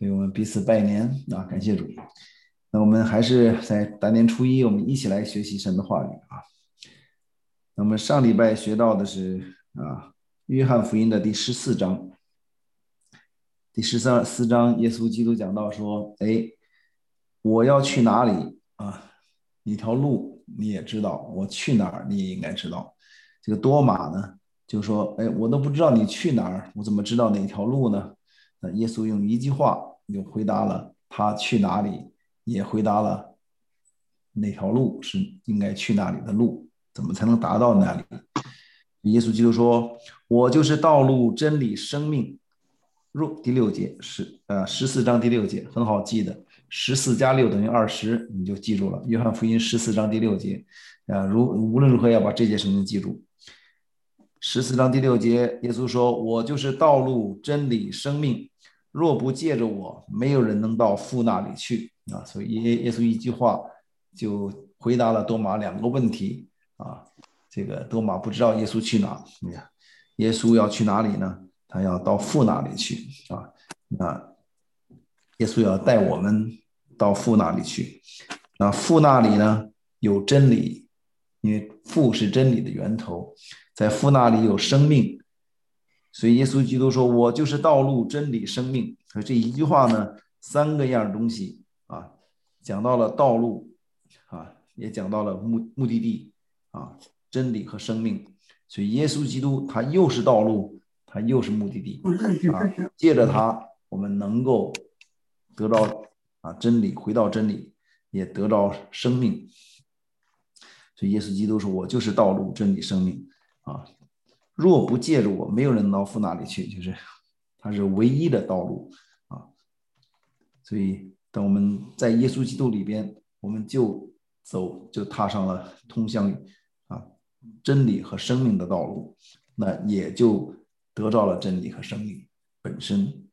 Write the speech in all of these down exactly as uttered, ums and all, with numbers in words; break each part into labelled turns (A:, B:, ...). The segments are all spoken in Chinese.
A: 所以我们彼此拜年啊，感谢主。那我们还是在大年初一，我们一起来学习神的话语啊。那么上礼拜学到的是啊，约翰福音的第十四章，第十四章，耶稣基督讲到说：“哎，我要去哪里啊？一条路你也知道，我去哪儿你也应该知道。”这个多马呢，就说：“哎，我都不知道你去哪儿，我怎么知道哪条路呢？”那耶稣用一句话就回答了他去哪里，也回答了哪条路是应该去哪里的路，怎么才能达到那里？耶稣基督说：“我就是道路、真理、生命。”若第六节是呃十四章第六节很好记的，十四加六等于二十，你就记住了。约翰福音十四章第六节，啊，如无论如何要把这节圣经记住。十四章第六节，耶稣说：“我就是道路、真理、生命，若不借着我，没有人能到父那里去。”啊，所以耶耶稣一句话就回答了多马两个问题啊。这个多马不知道耶稣去哪，耶稣要去哪里呢？他要到父那里去啊。那耶稣要带我们到父那里去。那父那里呢有真理，因为父是真理的源头，在父那里有生命，所以耶稣基督说：“我就是道路、真理、生命。”所以这一句话呢，三个样东西啊，讲到了道路啊，也讲到了目目的地啊，真理和生命。所以耶稣基督他又是道路，他又是目的地啊。借着他，我们能够得到啊真理，回到真理，也得到生命。所以耶稣基督说：“我就是道路、真理、生命啊！若不借着我，没有人到父那里去。”就是他是唯一的道路啊。所以，等我们在耶稣基督里边，我们就走，就踏上了通向啊真理和生命的道路，那也就得到了真理和生命本身。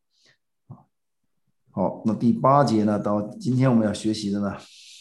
A: 好，那第八节呢，到今天我们要学习的呢，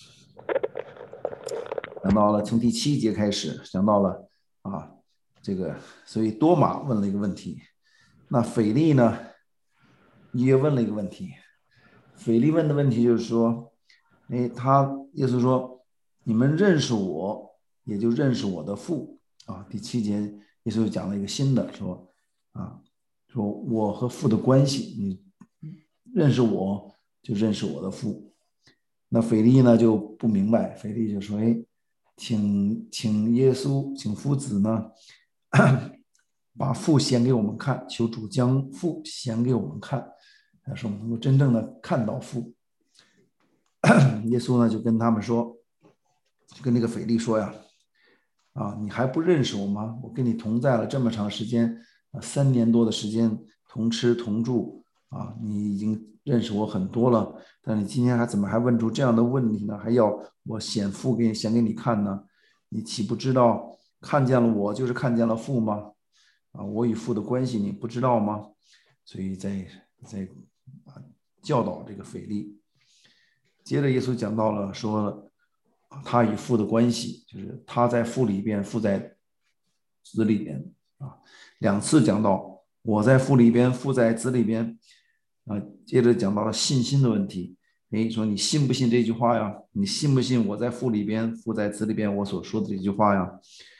A: 讲到了从第七节开始，讲到了啊，这个，所以多马问了一个问题，那腓力呢也问了一个问题。腓力问的问题就是说，哎，他耶稣说，你们认识我，也就认识我的父啊。第七节耶稣又讲了一个新的，说啊，说我和父的关系，你认识我就认识我的父。那腓力呢就不明白，腓力就说，哎，请请耶稣，请夫子呢把父显给我们看，求主将父显给我们看，使我们能够真正的看到父。耶稣呢就跟他们说，就跟那个腓力说呀，啊，你还不认识我吗？我跟你同在了这么长时间，啊，三年多的时间，同吃同住啊，你已经认识我很多了，但你今天还怎么还问出这样的问题呢？还要我显父给显给你看呢？你岂不知道看见了我就是看见了父吗？啊，我与父的关系你不知道吗？所以在在啊教导这个腓力。接着耶稣讲到了说他与父的关系，就是他在父里边，父在子里边啊。两次讲到我在父里边，父在子里边啊。接着讲到了信心的问题，诶，说你信不信这句话呀？你信不信我在父里边，父在子里边我所说的这句话呀？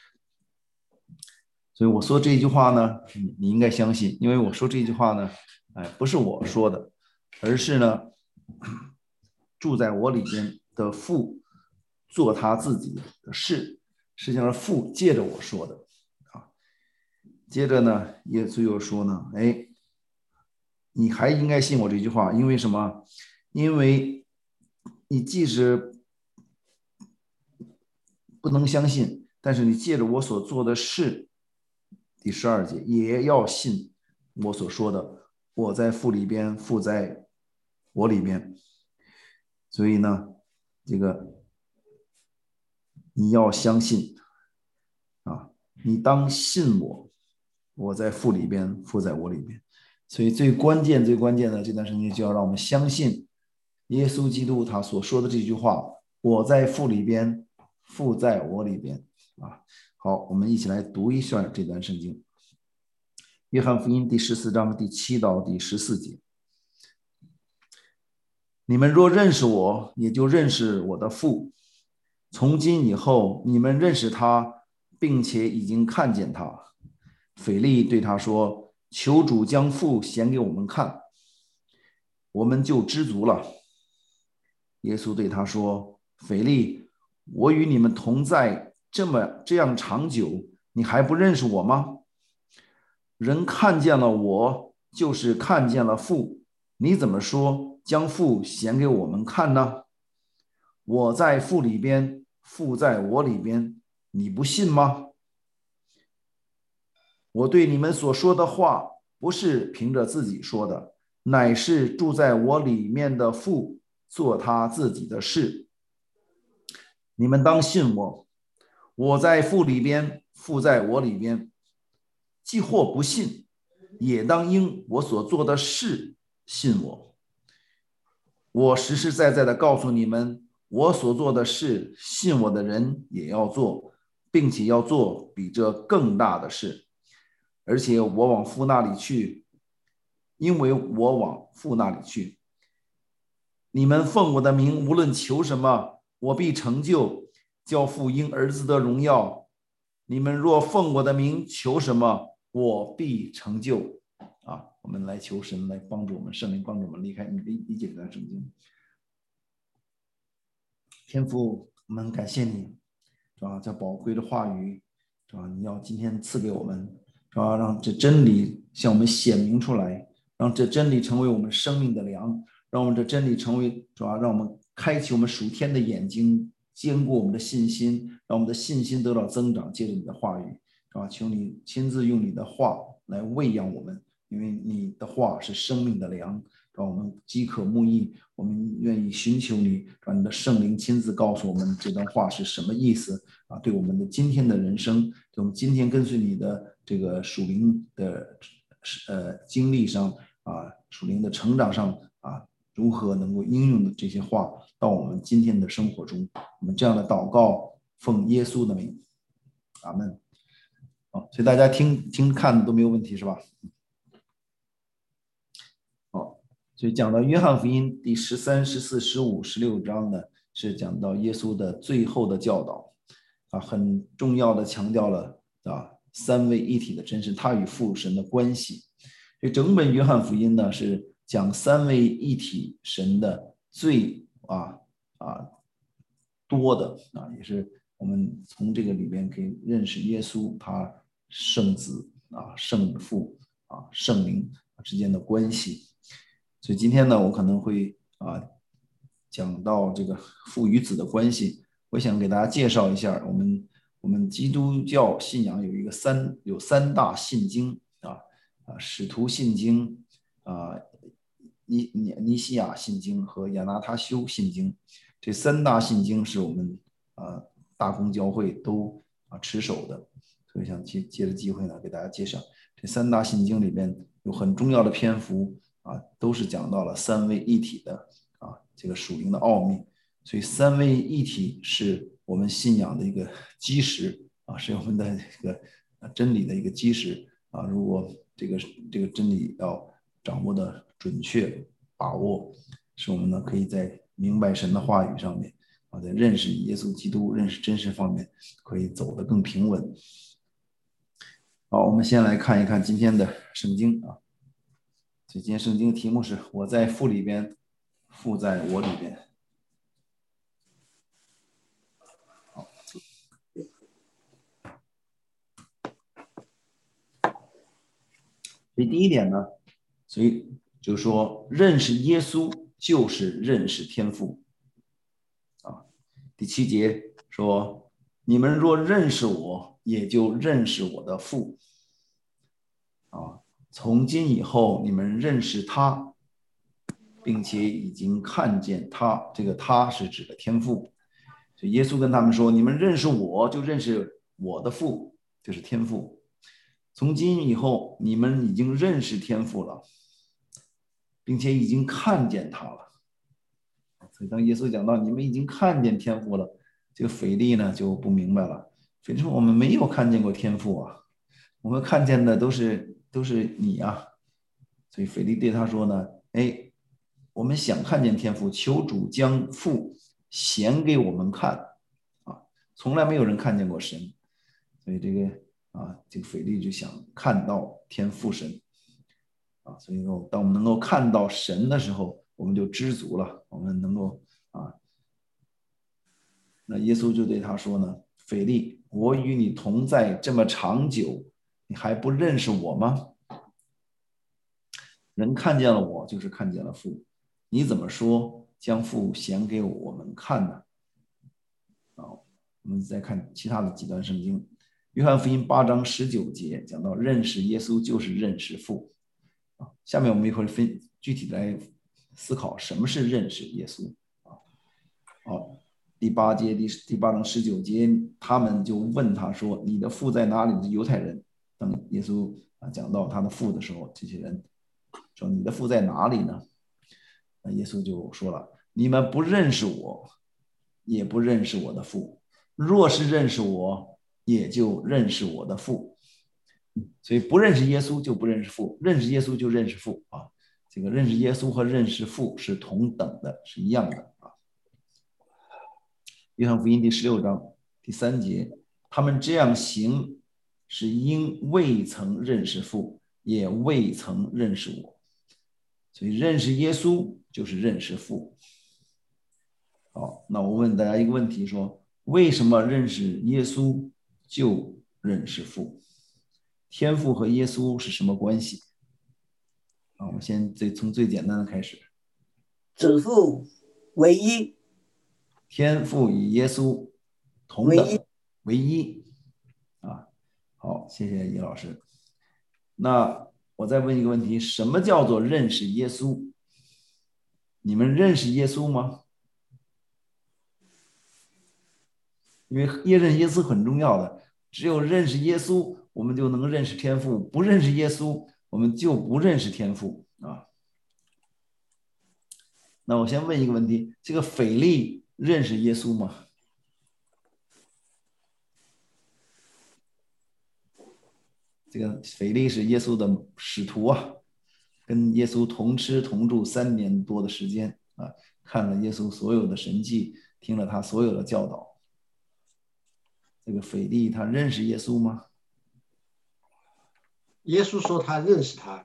A: 所以我说这句话呢，你你应该相信，因为我说这句话呢，哎，不是我说的，而是呢，住在我里边的父做他自己的事，实际上是父借着我说的啊。接着呢，耶稣又说呢，哎，你还应该信我这句话，因为什么？因为你即使不能相信，但是你借着我所做的事，第十二节也要信我所说的，我在父里边，父在我里边。所以呢，这个你要相信啊，你当信我，我在父里边，父在我里边。所以最关键、最关键的这段时间，就要让我们相信耶稣基督他所说的这句话：“我在父里边，父在我里边。”啊，好，我们一起来读一下这段圣经。约翰福音第十四章第七到第十四节。 你们若认识我，也就认识我的父。从今以后，你们认识他，并且已经看见他。腓力对他说：求主将父显给我们看，我们就知足了。耶稣对他说：腓力，我与你们同在这么这样长久，你还不认识我吗？人看见了我，就是看见了父。你怎么说将父显给我们看呢？我在父里边，父在我里边，你不信吗？我对你们所说的话，不是凭着自己说的，乃是住在我里面的父做他自己的事。你们当信我，我在父里边，父在我里边。既或不信，也当因我所做的事信我。我实实在在的告诉你们，我所做的事，信我的人也要做，并且要做比这更大的事。而且我往父那里去，因为我往父那里去。你们奉我的名，无论求什么，我必成就，叫父因儿子的荣耀。你们若奉我的名求什么，我必成就。啊，我们来求神来帮助我们，圣灵帮助我们离开你理理解这段圣经。天父，我们感谢你，是吧？这宝贵的话语，是吧？你要今天赐给我们，是吧？让这真理向我们显明出来，让这真理成为我们生命的粮，让我们这真理成为，是吧？让我们开启我们属天的眼睛，坚固我们的信心，让我们的信心得到增长。借着你的话语，是吧？求你亲自用你的话来喂养我们，因为你的话是生命的粮。让我们饥渴慕义，我们愿意寻求你，让你的圣灵亲自告诉我们这段话是什么意思啊？对我们的今天的人生，对我们今天跟随你的这个属灵的呃经历上啊，属灵的成长上啊，如何能够应用的这些话到我们今天的生活中？我们这样的祷告，奉耶稣的名，阿门。好，所以大家听听看都没有问题是吧？好。所以讲到约翰福音第十三、十四、十五、十六章呢，是讲到耶稣的最后的教导，啊，很重要的强调了啊三位一体的真实，他与父神的关系。这整本约翰福音呢是讲三位一体神的最啊啊多的啊，也是我们从这个里边可以认识耶稣他圣子啊圣父啊圣灵之间的关系。所以今天呢，我可能会啊讲到这个父与子的关系。我想给大家介绍一下，我们我们基督教信仰有一个三有三大信经啊啊使徒信经啊尼尼尼西亚信经和亚纳他修信经，这三大信经是我们啊大公教会都啊持守的。所以想借借着机会呢，给大家介绍这三大信经里边有很重要的篇幅。啊，都是讲到了三位一体的啊这个属灵的奥秘，所以三位一体是我们信仰的一个基石啊，是我们的这个真理的一个基石啊。如果这个这个真理要掌握的准确把握，使我们呢可以在明白神的话语上面啊，在认识耶稣基督、认识真实方面可以走得更平稳。好，我们先来看一看今天的圣经啊。所以今天圣经的题目是我在父里边，父在我里边。好，所以第一点呢，所以就是说认识耶稣就是认识天父啊。第七节说，你们若认识我，也就认识我的父啊。从今以后，你们认识他，并且已经看见他。这个他是指的天父。所以耶稣跟他们说：“你们认识我，就认识我的父，就是天父。从今以后，你们已经认识天父了，并且已经看见他了。”所以当耶稣讲到你们已经看见天父了，这个腓力呢就不明白了。腓力说：“我们没有看见过天父啊，我们看见的都是都是你啊。”所以腓力对他说呢：“哎， 我们想看见天父，求主将父显给我们看啊，从来没有人看见过神，所以这个啊，这个腓力就想看到天父神啊，所以说，当我们能够看到神的时候，我们就知足了，我们能够啊，那耶稣就对他说呢，腓力，我与你同在这么长久，你还不认识我吗？人看见了我，就是看见了父。你怎么说将父显给我们看呢？啊，我们再看其他的几段圣经，约翰福音八章十九节讲到，认识耶稣就是认识父。啊，下面我们一会儿分具体来思考什么是认识耶稣。啊，好，第八节第第八章十九节，他们就问他说：“你的父在哪里？”犹太人，当耶稣啊讲到他的父的时候，这些人说：“你的父在哪里呢？”那耶稣就说了：“你们不认识我，也不认识我的父。若是认识我，也就认识我的父。”所以不认识耶稣就不认识父，认识耶稣就认识父啊。这个认识耶稣和认识父是同等的，是一样的啊。约翰福音第十六章第三节，他们这样行，是因未曾认识父，也未曾认识我。所以认识耶稣就是认识父。好，那我问大家一个问题说，为什么认识耶稣就认识父？天父和耶稣是什么关系？啊，我们先最从最简单的开始。
B: 子父唯一，
A: 天父与耶稣同
B: 唯一
A: 等，唯一啊。好，谢谢叶老师。那我再问一个问题，什么叫做认识耶稣？你们认识耶稣吗？因为认识耶稣很重要的，只有认识耶稣，我们就能认识天父；不认识耶稣，我们就不认识天父啊。那我先问一个问题：这个腓力认识耶稣吗？这个腓力是耶稣的使徒啊，跟耶稣同吃同住三年多的时间啊，看了耶稣所有的神迹，听了他所有的教导。这个腓力他认识耶稣吗？
C: 耶稣说他认识他，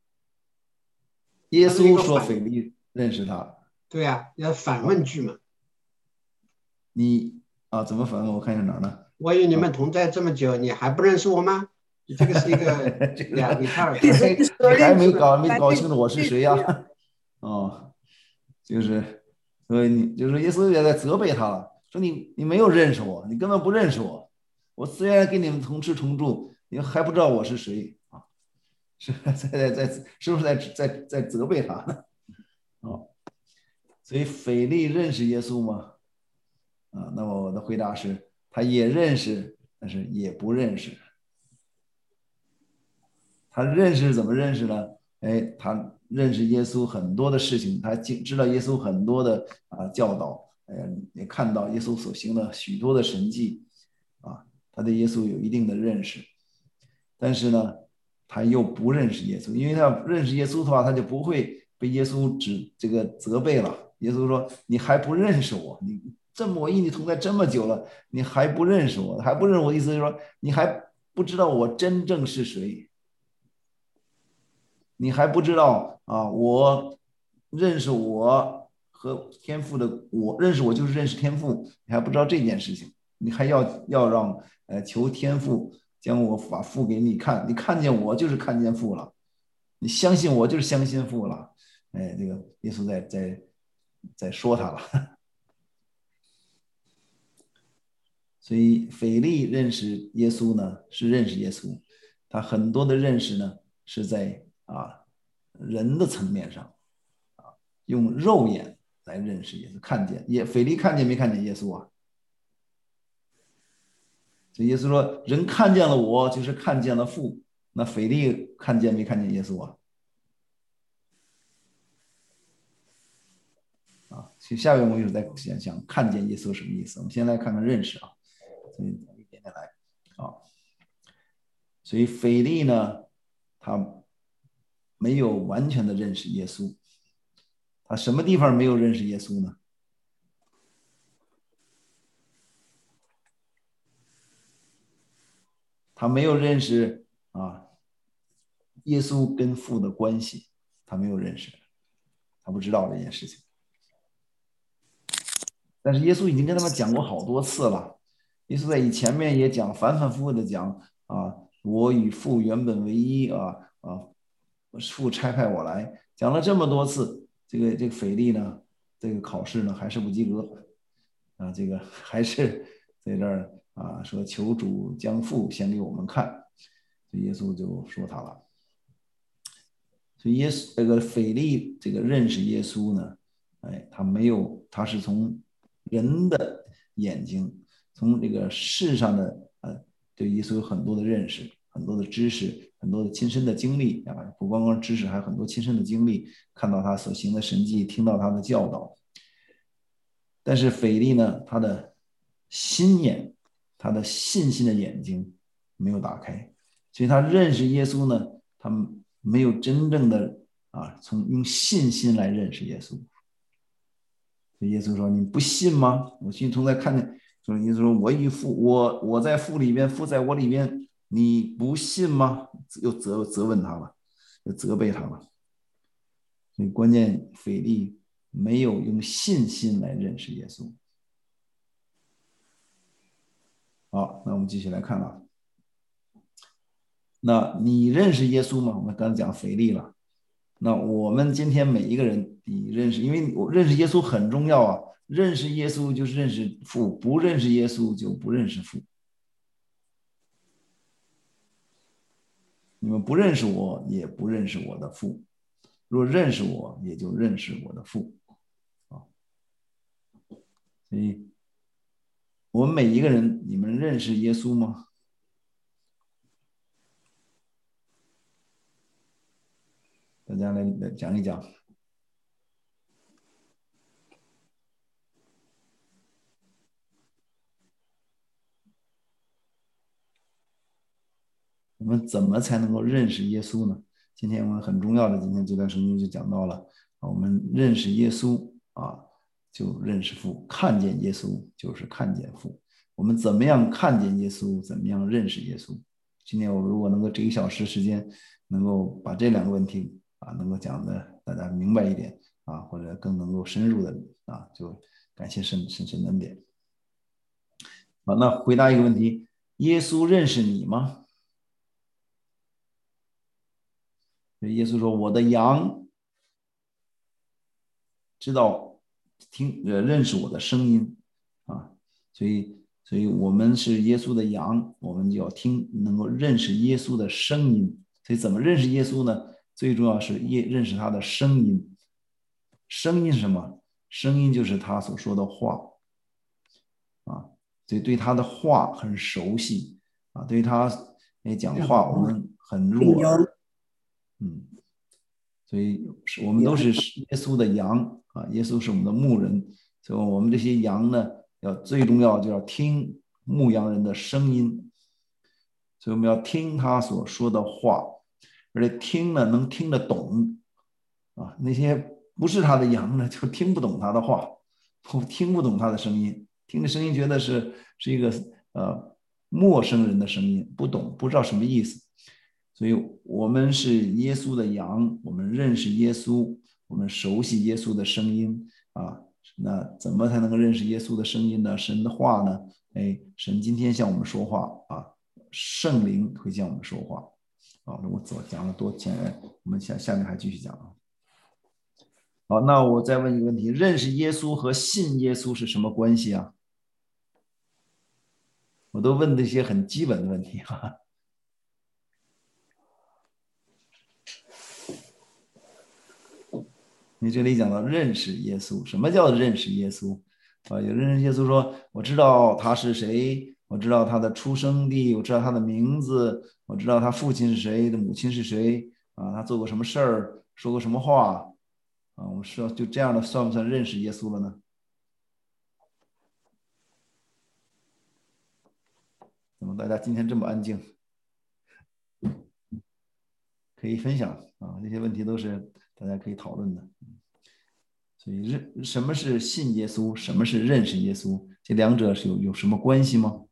A: 耶
C: 他是一
A: 稣说
C: 个反，
A: 腓力认识他。
C: 对呀、啊，要反问
A: 好，
C: 句嘛。
A: 你啊怎么反问？我看一下哪儿呢？
C: 我与你
A: 啊，
C: 们同在这么久，你还不认识我吗？这个是一个
A: 这个
C: r
A: 你
C: e t a r
A: 你
C: question。
A: 还你还没搞没搞清楚我是谁呀、啊？哦，就是，所以你就是耶稣也在责备他了，说你你没有认识我，你根本不认识我。我虽然跟你们同吃同住，你还不知道我是谁啊？是在在在是不是在在在责备他呢？哦，所以腓力认识耶稣吗？啊，那么我的回答是，他也认识，但是也不认识。他认识怎么认识呢？哎，他认识耶稣很多的事情，他知道耶稣很多的啊教导，哎，也看到耶稣所行的许多的神迹，啊，他对耶稣有一定的认识，但是呢，他又不认识耶稣，因为他认识耶稣的话，他就不会被耶稣指这个责备了。耶稣说：“你还不认识我，你这么我与你同在这么久了，你还不认识我，还不认识我，意思就是说你还不知道我真正是谁。”你还不知道啊？我认识我和天赋的，我认识我就是认识天赋，你还不知道这件事情，你还要要让呃求天赋将我把父给你看，你看见我就是看见父了，你相信我就是相信父了。哎，这个耶稣在在在说他了。所以腓力认识耶稣呢，是认识耶稣，他很多的认识呢是在啊人的层面上，用肉眼来认识耶稣，看见也腓力看见没看见耶稣啊？所以耶稣说，人看见了我，就是看见了父。那腓力看见没看见耶稣啊？啊，其实下面我有在想想看见耶稣什么意思。我们先来看看认识啊，所以一点点来啊。所以腓力呢，他没有完全的认识耶稣， 他什么地方没有认识耶稣呢？他没有认识啊耶稣跟父的关系，他没有认识，他不知道这件事情。但是耶稣已经跟他们讲过好多次了，耶稣在以前面也讲，反反复复的讲啊，我与父原本为一啊啊，父差派我来，讲了这么多次，这个这个腓力呢，这个考试呢还是不及格啊，这个还是在这儿啊说求主将父显给我们看，所以耶稣就说他了。所以耶稣这个腓力这个认识耶稣呢，哎，他没有，他是从人的眼睛，从这个世上的呃，对耶稣有很多的认识，很多的知识，很多的亲身的经历啊，不光光知识，还有很多亲身的经历，看到他所行的神迹，听到他的教导。但是腓力呢，他的心眼，他的信心的眼睛没有打开，所以他认识耶稣呢，他没有真正的啊，从用信心来认识耶稣。所以耶稣说：“你不信吗？我心从在看见。”说耶稣说：“我与父，我我在父里边，父在我里边，你不信吗？”又责责问他了，又责备他了。所以关键腓力没有用信心来认识耶稣。好，那我们继续来看啊。那你认识耶稣吗？我们刚才讲腓力了。那我们今天每一个人，你认识，因为我认识耶稣很重要啊。认识耶稣就是认识父，不认识耶稣就不认识父。你们不认识我，也不认识我的父。若认识我，也就认识我的父。啊，所以我们每一个人，你们认识耶稣吗？大家来来讲一讲。我们怎么才能够认识耶稣呢？今天我们很重要的，今天这段圣经就讲到了，我们认识耶稣啊，就认识父；看见耶稣就是看见父。我们怎么样看见耶稣？怎么样认识耶稣？今天我如果能够这一小时时间，能够把这两个问题啊，能够讲的大家明白一点啊，或者更能够深入的啊，就感谢神神神恩典。好，那回答一个问题：耶稣认识你吗？耶稣说：“我的羊知道听呃认识我的声音啊，所以所以我们是耶稣的羊，我们就要听，能够认识耶稣的声音。所以怎么认识耶稣呢？最重要是耶认识他的声音。声音是什么？声音就是他所说的话啊，所以对他的话很熟悉啊，对他哎讲话我们很入耳，嗯。”所以我们都是耶稣的羊啊，耶稣是我们的牧人，所以我们这些羊呢，要最重要就要听牧羊人的声音，所以我们要听他所说的话，而且听呢能听得懂啊，那些不是他的羊呢，就听不懂他的话，听不懂他的声音，听着声音觉得是是一个呃陌生人的声音，不懂不知道什么意思。所以我们是耶稣的羊，我们认识耶稣，我们熟悉耶稣的声音啊。那怎么才能够认识耶稣的声音呢？神的话呢？哎，神今天向我们说话啊，圣灵会向我们说话啊。我早讲了多前，我们下下面还继续讲啊。好，那我再问一个问题：认识耶稣和信耶稣是什么关系啊？我都问这些很基本的问题哈、啊。你这里讲到认识耶稣，什么叫认识耶稣啊？有认识耶稣说，我知道他是谁，我知道他的出生地，我知道他的名字，我知道他父亲是谁，的母亲是谁啊？他做过什么事儿，说过什么话啊？我们说就这样的算不算认识耶稣了呢？怎么大家今天这么安静？可以分享啊，这些问题都是大家可以讨论的。 所以认什么是信耶稣，什么是认识耶稣，这两者是有有什么关系吗？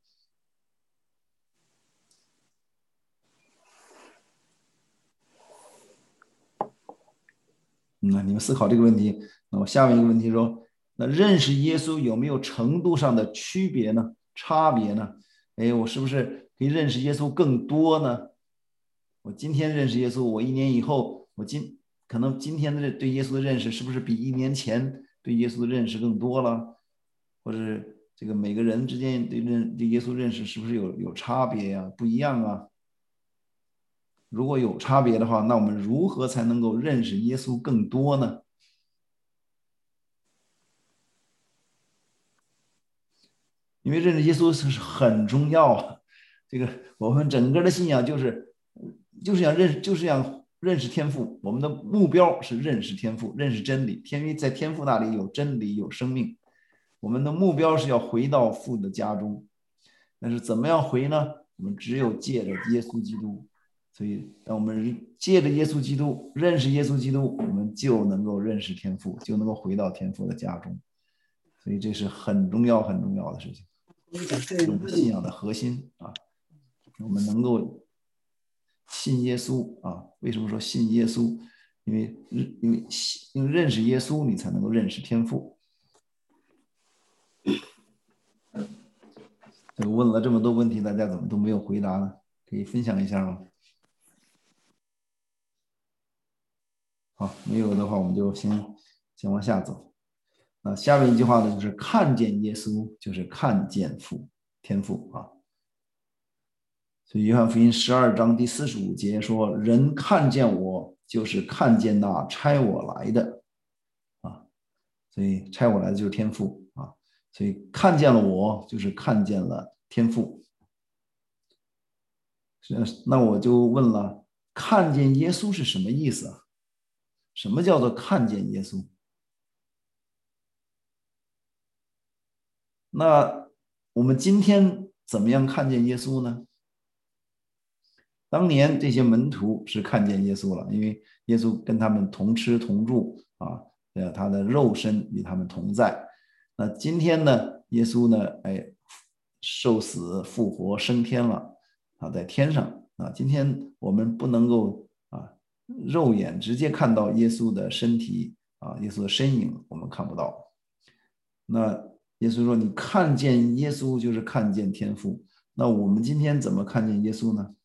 A: 嗯，你们思考这个问题。那我下面一个问题说，那认识耶稣有没有程度上的区别呢？差别呢？哎，我是不是可以认识耶稣更多呢？我今天认识耶稣，我一年以后，我今可能今天的对耶稣的认识是不是比一年前对耶稣的认识更多了？或者是这个每个人之间对认对耶稣认识是不是有有差别呀、不一样啊？如果有差别的话，那我们如何才能够认识耶稣更多呢？因为认识耶稣是很重要啊。这个我们整个的信仰就是就是想认识，就是想认识天父。我们的目标是认识天父，认识真理。因为在天父那里有真理，有生命。我们的目标是要回到父的家中，但是怎么样回呢？我们只有借着耶稣基督。所以，当我们借着耶稣基督认识耶稣基督，我们就能够认识天父，就能够回到天父的家中。所以，这是很重要、很重要的事情，是我们信仰的核心啊。我们能够信耶稣啊？为什么说信耶稣？因为因为因为认识耶稣，你才能够认识天父。就问了这么多问题，大家怎么都没有回答呢？可以分享一下吗？好，没有的话，我们就先先往下走。那下面一句话呢，就是看见耶稣，就是看见父天父啊。所以约翰福音十二章第四十五节说：“人看见我，就是看见那差我来的啊。”所以差我来的就是天父啊。所以看见了我，就是看见了天父。那我就问了，看见耶稣是什么意思啊？什么叫做看见耶稣？那我们今天怎么样看见耶稣呢？当年这些门徒是看见耶稣了，因为耶稣跟他们同吃同住啊，他的肉身与他们同在。那今天呢，耶稣呢，哎，受死复活升天了啊，在天上啊。今天我们不能够啊肉眼直接看到耶稣的身体啊，耶稣的身影我们看不到。那耶稣说：“你看见耶稣就是看见天父。”那我们今天怎么看见耶稣呢？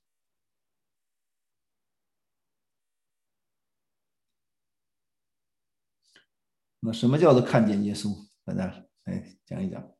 A: 那什么叫做看见耶稣？大家来讲一讲。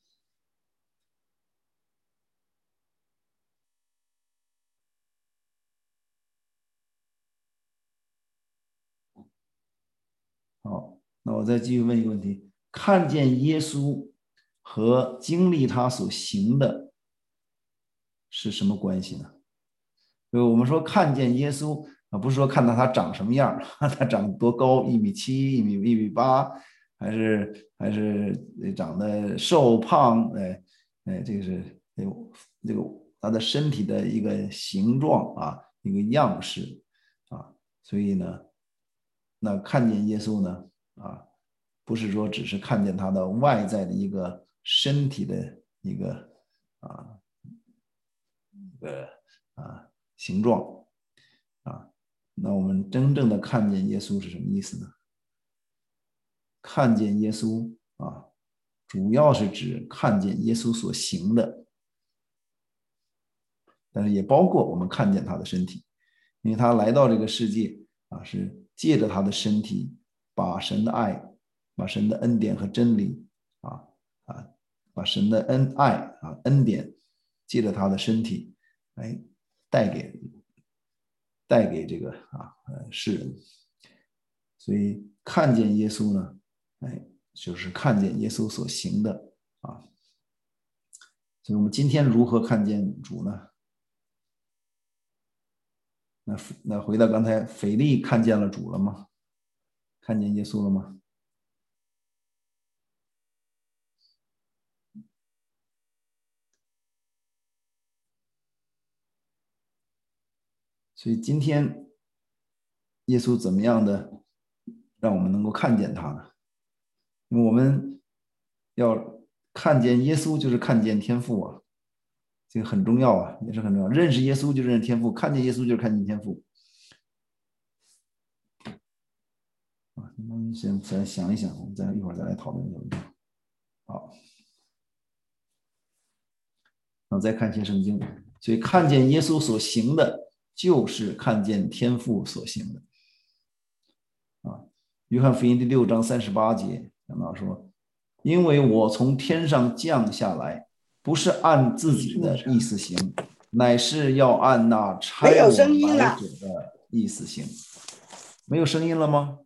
A: 好，那我再继续问一个问题：看见耶稣和经历他所行的是什么关系呢？就我们说看见耶稣啊，不是说看到他长什么样，他长多高，一米七、一米一米八，还是还是长得瘦胖？哎哎，这个是这个他的身体的一个形状啊，一个样式啊。所以呢，那看见耶稣呢啊，不是说只是看见他的外在的一个身体的一个啊一个啊形状啊。那我们真正的看见耶稣是什么意思呢？看见耶稣啊，主要是指看见耶稣所行的，但是也包括我们看见他的身体，因为他来到这个世界啊，是借着他的身体，把神的爱、把神的恩典和真理啊啊，把神的恩爱啊恩典，借着他的身体来带给带给这个啊呃世人。所以看见耶稣呢，哎，就是看见耶稣所行的啊。所以我们今天如何看见主呢？那那回到刚才，腓力看见了主了吗？看见耶稣了吗？所以今天耶稣怎么样的让我们能够看见他呢？ 我们要看见耶稣，就是看见天父啊，这个很重要啊，也是很重要。认识耶稣就认识天父，看见耶稣就是看见天父。啊，你们先再想一想，我们再一会儿再来讨论这个问题。好，然后再看一些圣经，所以看见耶稣所行的，就是看见天父所行的。啊，约翰福音第六章三十八节讲到说，因为我从天上降下来，不是按自己的意思行，乃是要按那差我来者的意思行。没有声音了吗？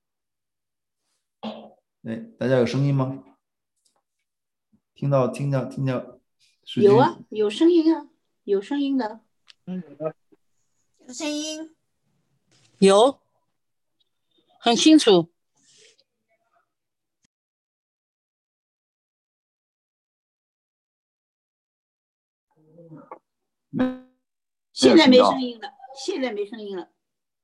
A: 哎，大家有声音吗？听到听到听到？
D: 有啊，有声音啊，有声音的。
E: 嗯，
F: 有声音，
E: 有，很清楚。
D: 现在没声音了，现在没声音了。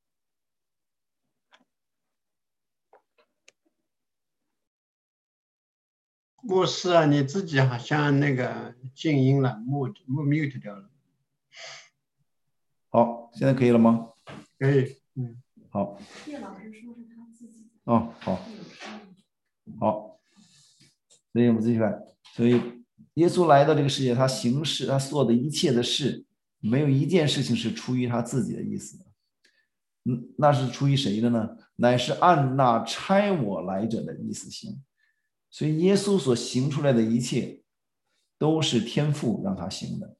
C: 牧师啊，你自己好像那个静音了，mute mute 掉了。
A: 好，现在可以了吗？
C: 可以，嗯，
A: 好。叶老师说是他自己。哦，好，好。所以我们继续看，所以耶稣来到这个世界，他行事，他做的一切的事，没有一件事情是出于他自己的意思的。嗯，那是出于谁的呢？乃是按那差我来者的意思行。所以耶稣所行出来的一切，都是天父让他行的。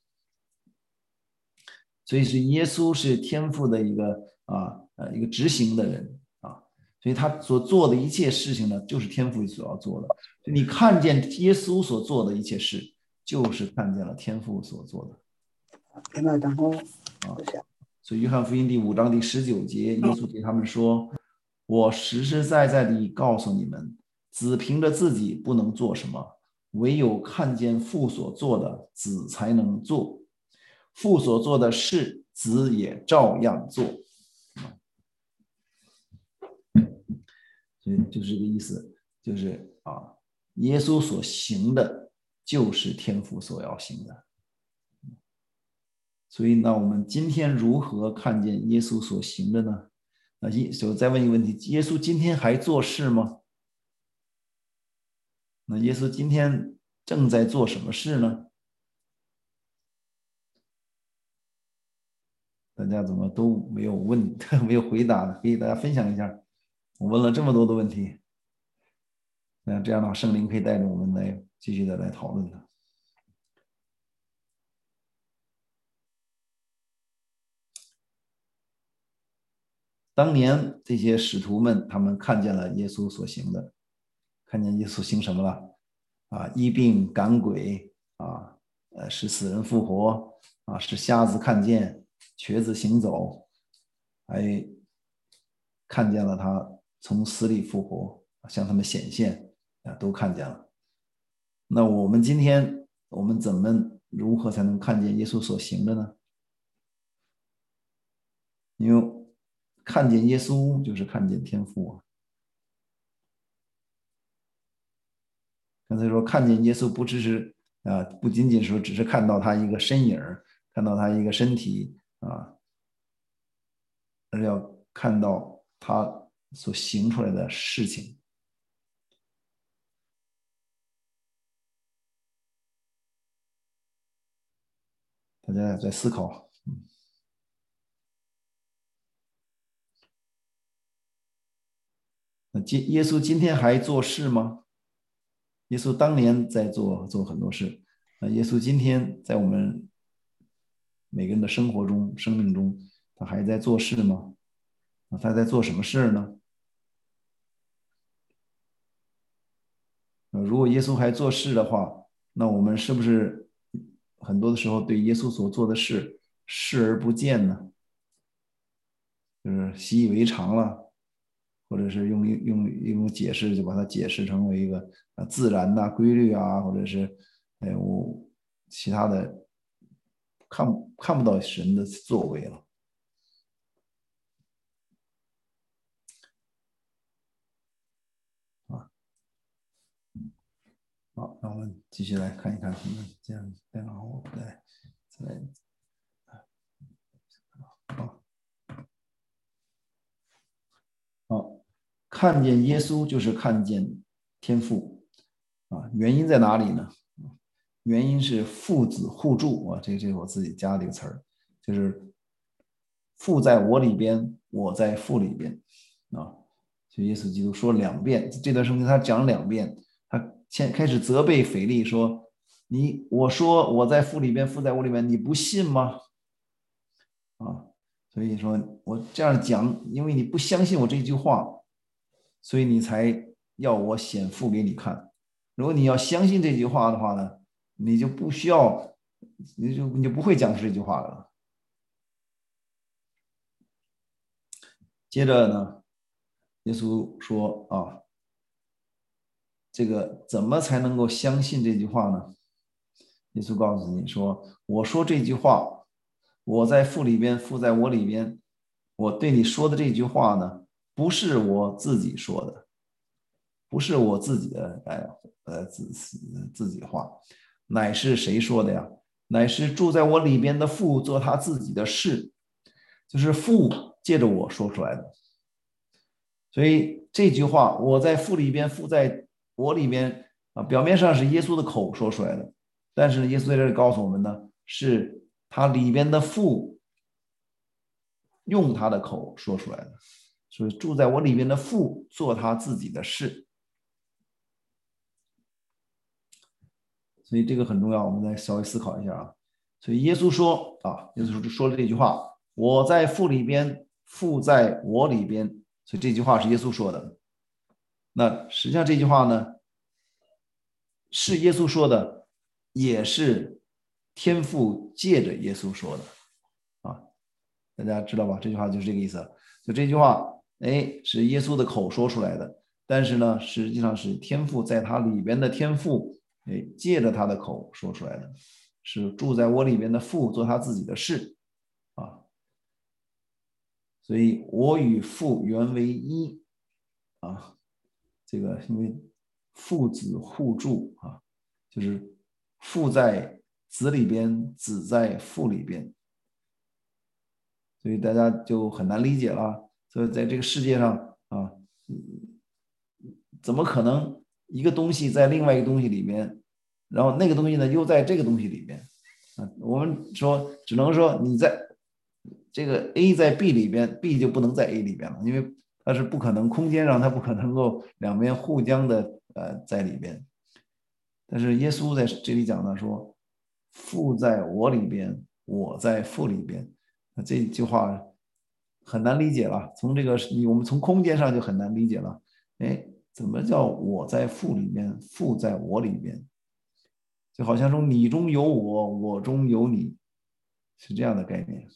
A: 所以是耶稣是天父的一个啊呃一个执行的人啊，所以他所做的一切事情呢，就是天父所要做的。所以你看见耶稣所做的一切事，就是看见了天父所做的。啊，所以约翰福音第五章第十九节，耶稣对他们说：“我实实在在地告诉你们，子凭着自己不能做什么，唯有看见父所做的，子才能做。父所做的事，子也照样做。”所以就是这个意思，就是啊，耶稣所行的，就是天父所要行的。所以呢，我们今天如何看见耶稣所行的呢？那我再问一个问题：耶稣今天还做事吗？那耶稣今天正在做什么事呢？大家怎么都没有问，没有回答？可以大家分享一下。我问了这么多的问题，那这样的话，圣灵可以带着我们来继续的来讨论的。当年这些使徒们，他们看见了耶稣所行的，看见耶稣行什么了？啊，医病赶鬼啊，呃，使死人复活啊，使瞎子看见，瘸子行走，还看见了他从死里复活，向他们显现啊，都看见了。那我们今天，我们怎么如何才能看见耶稣所行的呢？因为看见耶稣就是看见天父啊。刚才说看见耶稣不只是啊，不仅仅说只是看到他一个身影，看到他一个身体啊，而要看到他所行出来的事情。大家在思考。那耶稣今天还做事吗？耶稣当年在做做很多事，那耶稣今天在我们每个人的生活中、生命中，他还在做事吗？他在做什么事呢？如果耶稣还做事的话，那我们是不是很多的时候对耶稣所做的事视而不见呢？就是习以为常了，或者是用用一种解释就把它解释成为一个啊自然呐、规律啊，或者是哎我其他的看看不到神的作为了。啊， 我们继续来看一看，这样这样我再再来。好，好，看见耶稣就是看见天父啊，原因在哪里呢？原因是父子互助啊，这这是我自己加的一个词儿，就是父在我里边，我在父里边啊。就耶稣基督说两遍，这段圣经他讲两遍，他先开始责备腓力说：“你我说我在父里边，父在我里边，你不信吗？”啊，所以说我这样讲，因为你不相信我这句话，所以你才要我显父给你看。如果你要相信这句话的话呢，你就不需要，你就你就不会讲出这句话了。接着呢，耶稣说啊，这个怎么才能够相信这句话呢？耶稣告诉你说，我说这句话，我在父里边，父在我里边，我对你说的这句话呢，不是我自己说的，不是我自己的哎呃自自己的话，乃是谁说的呀？乃是住在我里边的父做他自己的事，就是父借着我说出来的。所以这句话，我在父里边，父在我里边啊，表面上是耶稣的口说出来的，但是耶稣在这里告诉我们呢，是他里边的父用他的口说出来的。所以住在我里边的父做他自己的事，所以这个很重要，我们再稍微思考一下啊。所以耶稣说啊，耶稣说了这句话，我在父里边，父在我里边，所以这句话是耶稣说的。那实际上这句话呢，是耶稣说的，也是天父借着耶稣说的啊，大家知道吧？这句话就是这个意思。就这句话，哎，是耶稣的口说出来的，但是呢，实际上是天父在他里边的天父，哎，借着他的口说出来的，是住在我里边的父做他自己的事啊。所以我与父原为一啊，这个因为父子互助啊，就是父在子里边，子在父里边，所以大家就很难理解了。所以在这个世界上啊，怎么可能一个东西在另外一个东西里面，然后那个东西呢又在这个东西里面啊？我们说只能说你在这个 A 在 B 里边 ，B 就不能在 A 里边了，因为它是不可能，空间上它不可能够两边互相的呃在里边。但是耶稣在这里讲呢，说父在我里边，我在父里边，那这句话很难理解了。从这个我们从空间上就很难理解了。哎，怎么叫我在父里面，父在我里边？就好像说你中有我，我中有你，是这样的概念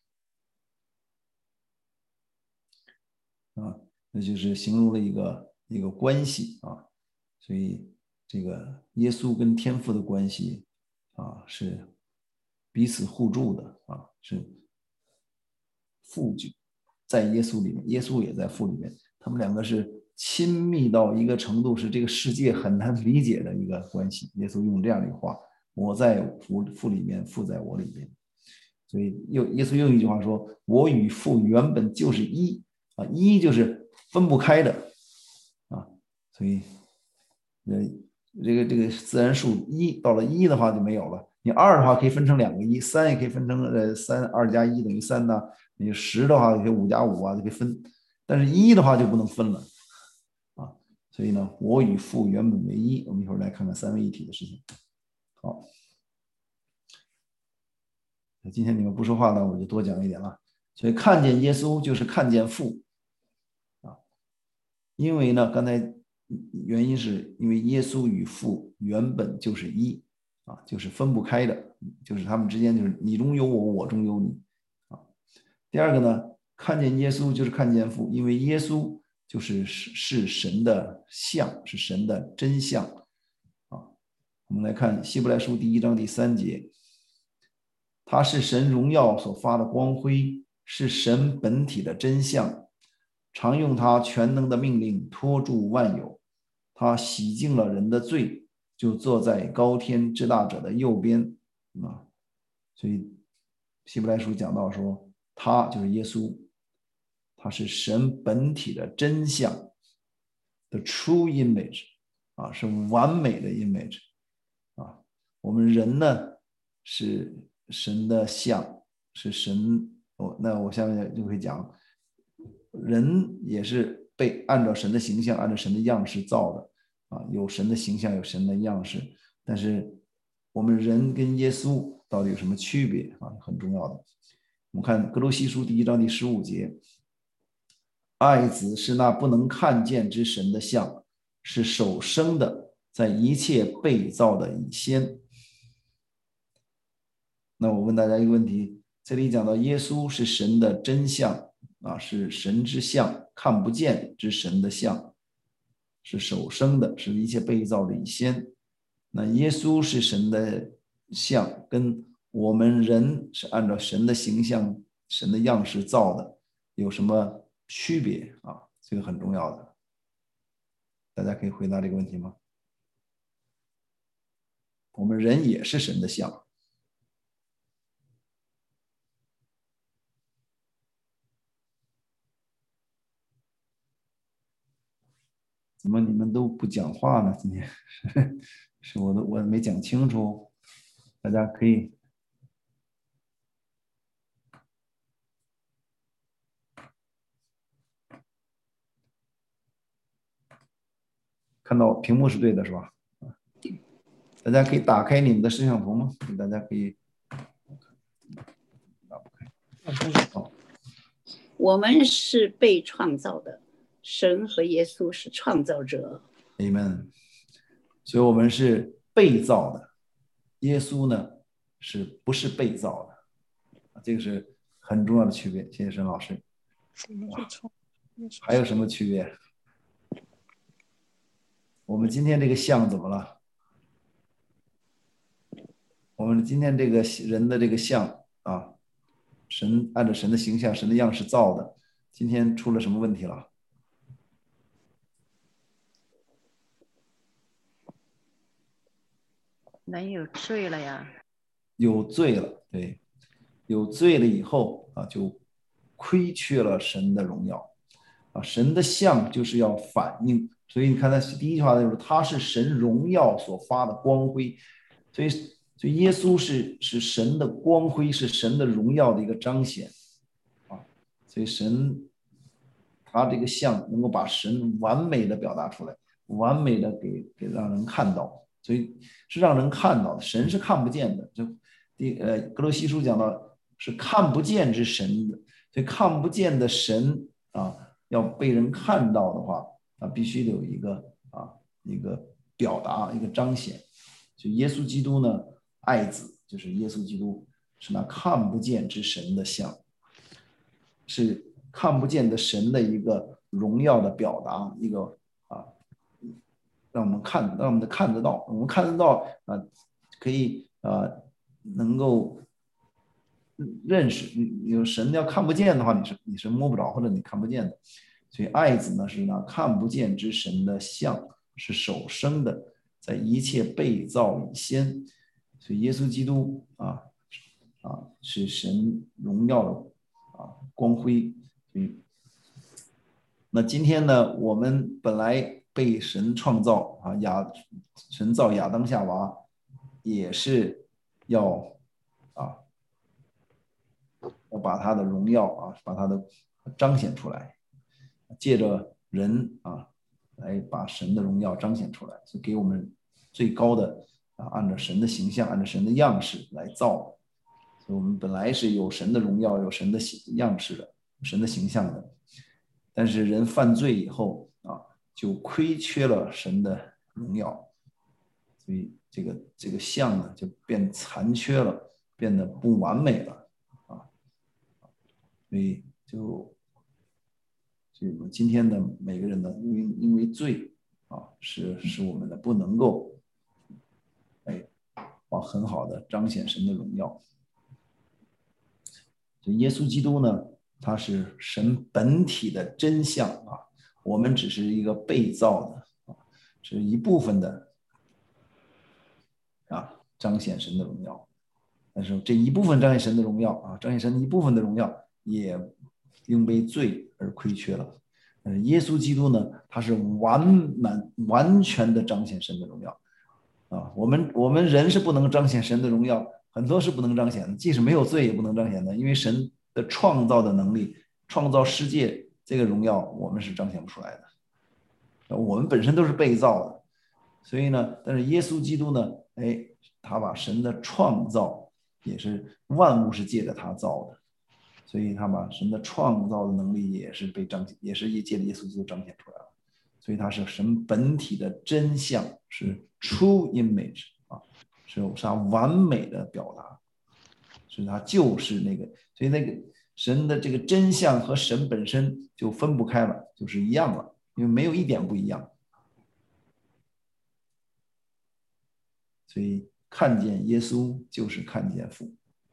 A: 啊。那就是形容了一个一个关系啊。所以这个耶稣跟天父的关系啊，是彼此互助的啊，是父在耶稣里面，耶稣也在父里面，他们两个是亲密到一个程度，是这个世界很难理解的一个关系。耶稣用这样的一个话，我在父父里面，父在我里面。所以又耶稣用一句话说，我与父原本就是一啊，一就是分不开的啊。所以呃这个这个自然数一到了一的话就没有了，你二的话可以分成两个一，三也可以分成呃三，二加一等于三呢，你十的话有些五加五啊就可以分，但是一的话就不能分了啊。所以呢，我与父原本为一。我们一会儿来看看三位一体的事情。好，今天你们不说话呢，我就多讲一点了。所以看见耶稣就是看见父啊，因为呢，刚才原因是因为耶稣与父原本就是一啊，就是分不开的，就是他们之间就是你中有我，我中有你啊。第二个呢，看见耶稣就是看见父，因为耶稣就是是神的像，是神的真相啊。我们来看希伯来书第一章第三节，他是神荣耀所发的光辉，是神本体的真相，常用他全能的命令托住万有。他洗净了人的罪， 就坐在高天之大者的右边啊。所以希伯来书讲到说，他就是耶稣，他是神本体的真相的 true image 啊，是完美的 image 啊。我们人呢是神的像，是神。哦，那我下面就会讲，人也是被按照神的形象，按照神的样式造的啊，有神的形象，有神的样式。但是我们人跟耶稣到底有什么区别啊？很重要的。我们看哥罗西书第一章第十五节，爱子是那不能看见之神的像，是首生的，在一切被造的以先。那我问大家一个问题，这里讲到耶稣是神的真相啊，是神之像，看不见之神的像，是首生的，是一切被造的以先。那耶稣是神的像，跟我们人是按照神的形象、神的样式造的，有什么区别啊？这个很重要的，大家可以回答这个问题吗？我们人也是神的像。怎么你们都不讲话呢？今天是我的我没讲清楚，大家可以看到屏幕是对的，是吧？大家可以打开你们的摄像头吗？大家可以打不开。
D: 我们是被创造的，神和耶稣是创造者。
A: Amen。所以我们是被造的，耶稣呢是不是被造的？这个是很重要的区别。谢谢沈老师。还有什么区别？我们今天这个像怎么了？我们今天这个人的这个像啊，神按照神的形象、神的样式造的，今天出了什么问题了？
G: 人有罪了呀，
A: 有罪了，对，有罪了以后啊，就亏缺了神的荣耀啊。神的像就是要反映，所以你看他第一句话就是他是神荣耀所发的光辉，所以所以耶稣是是神的光辉，是神的荣耀的一个彰显啊。所以神他这个像能够把神完美的表达出来，完美的给给让人看到。所以是让人看到的，神是看不见的。就第呃格罗西书讲到是看不见之神的，所以看不见的神啊，要被人看到的话啊，必须得有一个啊一个表达，一个彰显。就耶稣基督呢，爱子就是耶稣基督是那看不见之神的像，是看不见的神的一个荣耀的表达，一个啊。让我们看，让我们看得到，我们看得到啊、呃，可以啊、呃，能够认识。有神要看不见的话，你是你是摸不着或者你看不见的。所以爱子呢是那看不见之神的像，是首生的，在一切被造以先。所以耶稣基督啊啊是神荣耀的啊光辉。嗯，那今天呢，我们本来被神创造啊，亚神造亚当夏娃，也是要啊，要把他的荣耀啊，把他的彰显出来，借着人啊，来把神的荣耀彰显出来，是给我们最高的啊，按照神的形象，按照神的样式来造。所以我们本来是有神的荣耀，有神的样式的，神的形象的，但是人犯罪以后啊。就亏缺了神的荣耀，所以这个这个像呢就变残缺了，变得不完美了啊。所以就，所以我们今天的每个人呢，因为因为罪啊，是使我们的不能够，哎，往很好的彰显神的荣耀。所以耶稣基督呢，他是神本体的真相啊。我们只是一个被造的，是一部分的啊彰显神的荣耀，但是这一部分彰显神的荣耀啊，彰显神一部分的荣耀也因为罪而亏缺了。但是耶稣基督呢，他是完满完全的彰显神的荣耀啊。我们我们人是不能彰显神的荣耀，很多是不能彰显的，即使没有罪也不能彰显的，因为神的创造的能力，创造世界这个荣耀我们是彰显不出来的。我们本身都是被造的，所以呢，但是耶稣基督呢，哎，他把神的创造也是万物是借着他造的。所以他把神的创造的能力也是被彰显，也是借着耶稣基督彰显出来了。所以他是神本体的真相，是 true image 啊，是他完美的表达，所以他就是那个，所以那个神的这个真相和神本身就分不开了，就是一样了，因为没有一点不一样。所以看见耶稣就是看见父，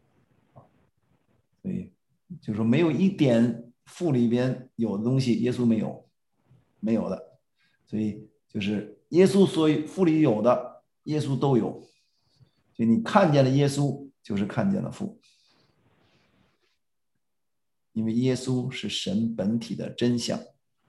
A: 所以就是说没有一点父里边有的东西耶稣没有，没有的，所以就是耶稣所父里有的耶稣都有，所以你看见了耶稣就是看见了父，因为耶稣是神本体的真相。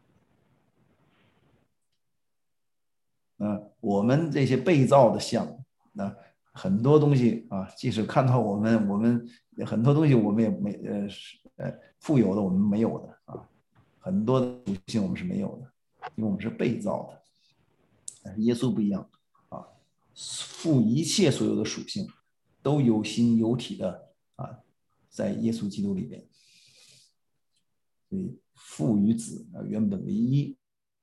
A: 那我们这些被造的像，那很多东西啊，即使看到我们，我们很多东西我们也没呃呃富有的我们没有的啊，很多的属性我们是没有的，因为我们是被造的。但是耶稣不一样啊，父一切所有的属性都有形有体的啊，在耶稣基督里边。所以父与子啊原本为一。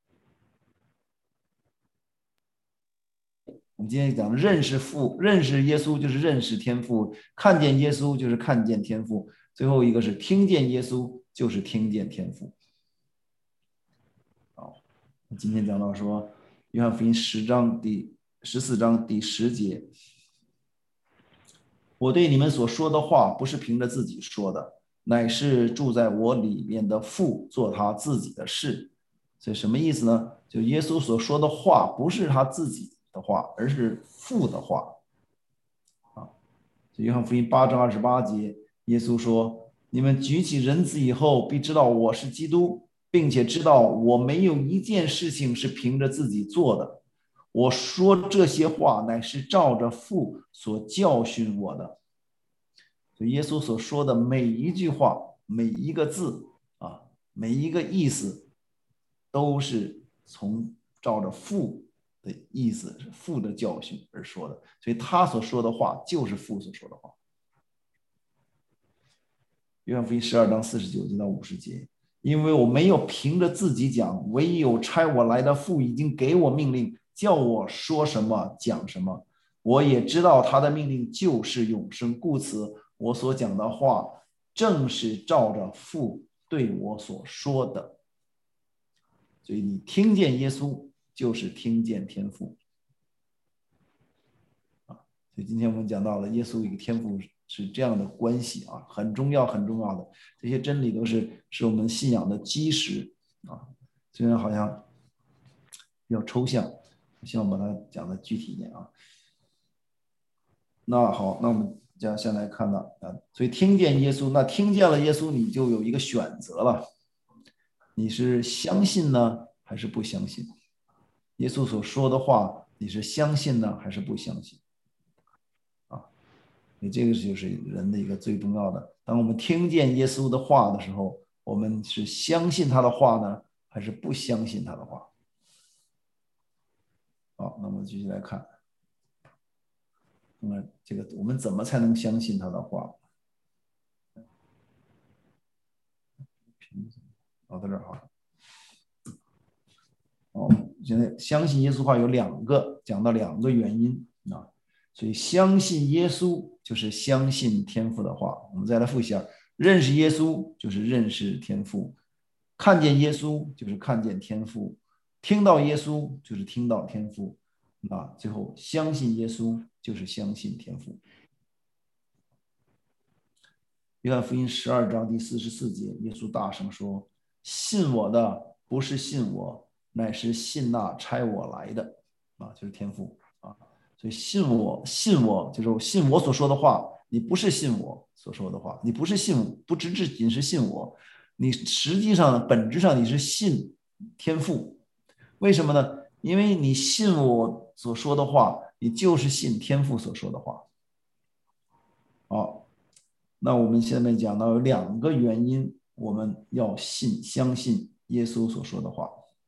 A: 我们今天讲认识父，认识耶稣就是认识天父，看见耶稣就是看见天父，最后一个是听见耶稣就是听见天父。好，今天讲到说约翰福音十章第十四章第十节，我对你们所说的话不是凭着自己说的，乃是住在我里面的父做他自己的事。所以什么意思呢？就耶稣所说的话不是他自己的话，而是父的话啊。约翰福音八章二十八节，耶稣说：“你们举起人子以后，必知道我是基督，并且知道我没有一件事情是凭着自己做的。我说这些话，乃是照着父所教训我的。”所以耶稣所说的每一句话、每一个字啊、每一个意思，都是从照着父的意思，是父的教训而说的，所以他所说的话就是父所说的话。约翰福音十二章四十九节到五十节，因为我没有凭着自己讲，唯有差我来的父已经给我命令，叫我说什么讲什么。我也知道他的命令就是永生，故此我所讲的话正是照着父对我所说的。所以你听见耶稣就是听见天父啊。所以今天我们讲到了耶稣与天父是这样的关系啊，很重要很重要的，这些真理都是是我们信仰的基石啊。虽然好像比较抽象，希望把它讲的具体一点啊。那好，那我们将先来看到啊，所以听见耶稣，那听见了耶稣，你就有一个选择了，你是相信呢，还是不相信？耶稣所说的话，你是相信呢，还是不相信？啊，你这个就是人的一个最重要的。当我们听见耶稣的话的时候，我们是相信他的话呢，还是不相信他的话？好，那我们继续来看。那么这个我们怎么才能相信他的话？哦，在这儿哈。哦，现在相信耶稣话有两个，讲到两个原因啊，所以相信耶稣就是相信天父的话。我们再来复习一下：认识耶稣就是认识天父，看见耶稣就是看见天父，听到耶稣就是听到天父。啊，最后相信耶稣就是相信天父。约翰福音十二章第四十四节，耶稣大声说：“信我的不是信我，乃是信那差我来的。”啊，就是天父啊。 所以信我，信我就是信我所说的话。你不是信我所说的话，你不是信我，不只只仅是信我，你实际上本质上你是信天父。为什么呢？因为你信我所说的话，你就是信天父所说的话。好，那我们下面讲到有两个原因，我们要信相信耶稣所说的话。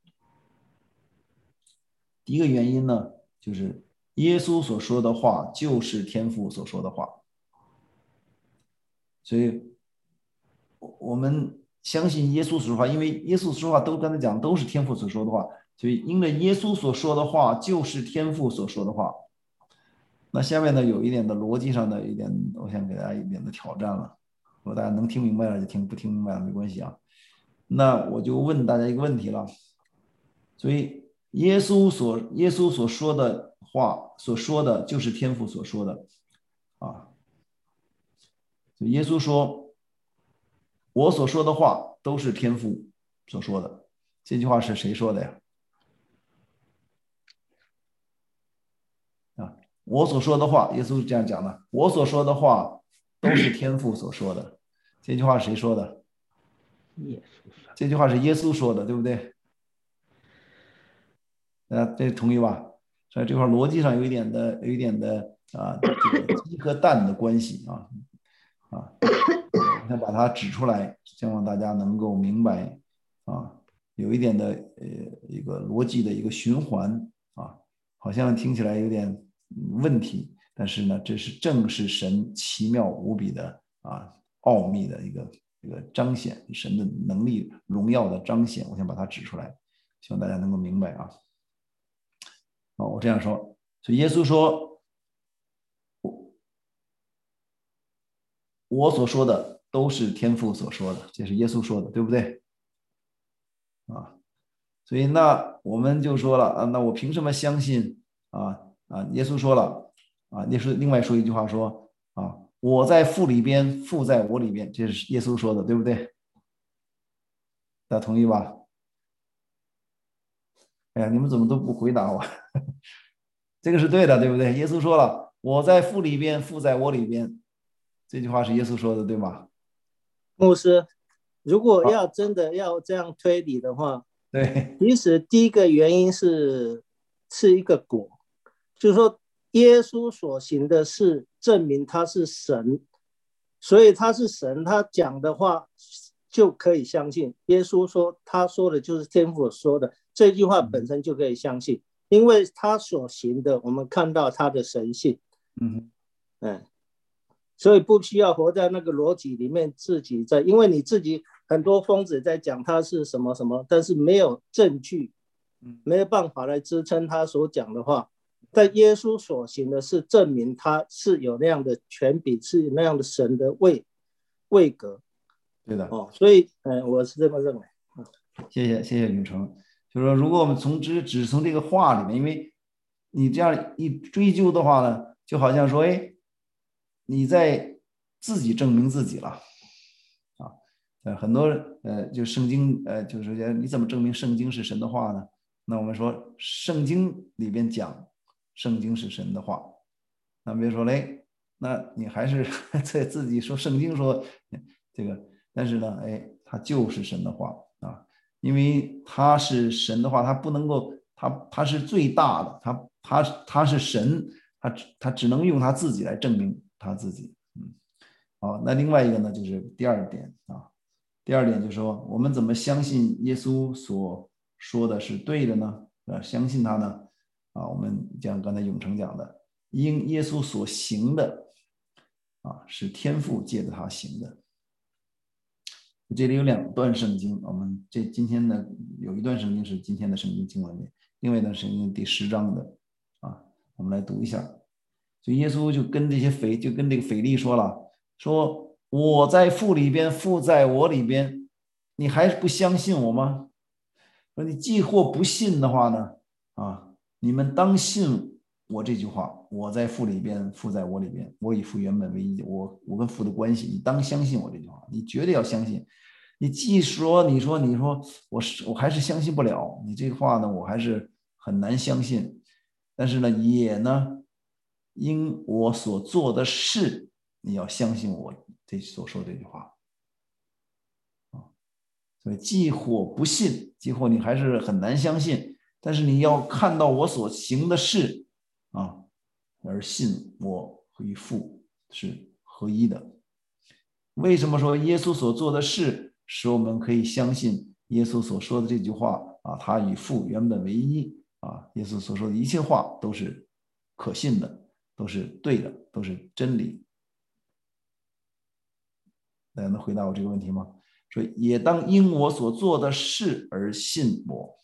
A: 第一个原因呢，就是耶稣所说的话就是天父所说的话。所以我们相信耶稣所说的话，因为耶稣所说的话都刚才讲都是天父所说的话，所以因着耶稣所说的话就是天父所说的话。那下面呢有一点的逻辑上的一点，我想给大家一点的挑战了。如果大家能听明白了就听，不听明白了没关系啊。那我就问大家一个问题了，所以耶稣所耶稣所说的话所说的就是天父所说的啊。耶稣说我所说的话都是天父所说的，这句话是谁说的呀？啊，我所说的话，耶稣是这样讲的，我所说的话都是天父所说的，这句话是谁说的？
H: 耶稣说，
A: 这句话是耶稣说的，对不对？呃，这同意吧？所以这块逻辑上有一点的有一点的啊，这个鸡和蛋的关系啊啊，我想把它指出来，希望大家能够明白啊，有一点的呃一个逻辑的一个循环啊，好像听起来有点问题，但是呢，这是正是神奇妙无比的啊奥秘的一个一个彰显，神的能力荣耀的彰显，我想把它指出来，希望大家能够明白啊。好，我这样说，所以耶稣说，我我所说的都是天父所说的，这是耶稣说的，对不对？啊，所以那我们就说了啊，那我凭什么相信啊啊？耶稣说了啊，耶稣另外说一句话说啊，我在父里边，父在我里边，这是耶稣说的，对不对？大家同意吧？哎呀，你们怎么都不回答我？这个是对的，对不对？耶稣说了，我在父里边，父在我里边，这句话是耶稣说的，对吧？
B: 牧师，如果要真的要这样推理的话，
A: 对，
B: 其实第一个原因是是一个果，就是说耶稣所行的事证明他是神，所以他是神，他讲的话就可以相信。耶稣说他说的就是天父说的，这句话本身就可以相信，因为他所行的我们看到他的神性。
A: 嗯
B: 嗯，所以不需要活在那个逻辑里面自己在，因为你自己很多疯子在讲他是什么什么，但是没有证据，没有办法来支撑他所讲的话。但耶稣所行的是证明他是有那样的权柄，是有那样的神的位位格。
A: 对的，
B: 哦，所以嗯，我是这么认为。
A: 谢谢谢谢永成，就是说，如果我们从只只从这个话里面，因为你这样一追究的话呢，就好像说，哎，你在自己证明自己了啊。呃，很多呃，就圣经呃，就是你怎么证明圣经是神的话呢？那我们说，圣经里边讲，圣经是神的话。那比如说嘞，那你还是在自己说圣经说这个，但是呢，哎，它就是神的话啊。因为他是神的话，他不能够，他他是最大的，他他他是神，他他只能用他自己来证明他自己。嗯，好，那另外一个呢，就是第二点啊，第二点就是说，我们怎么相信耶稣所说的是对的呢？啊，相信他呢？啊，我们像刚才永成讲的，因耶稣所行的啊，是天父借着他行的。这里有两段圣经，我们这今天呢有一段圣经是今天的圣经经文里，另外一段圣经第十章的啊，我们来读一下。所以耶稣就跟这些腓就跟这个腓力说了，说我在父里边，父在我里边，你还不相信我吗？说你既或不信的话呢，啊，你们当信我这句话，我在父里边，父在我里边，我以父原本为一，我我跟父的关系，你当相信我这句话，你绝对要相信。你既说你说你说我是我还是相信不了，你这个话呢，我还是很难相信。但是呢，也呢因我所做的事，你要相信我这所说的这句话。所以既或不信，既或你还是很难相信，但是你要看到我所行的事啊，而信我与父是合一的。为什么说耶稣所做的事使我们可以相信耶稣所说的这句话啊？他与父原本为一啊！耶稣所说的一切话都是可信的，都是对的，都是真理。大家能回答我这个问题吗？说也当因我所做的事而信我。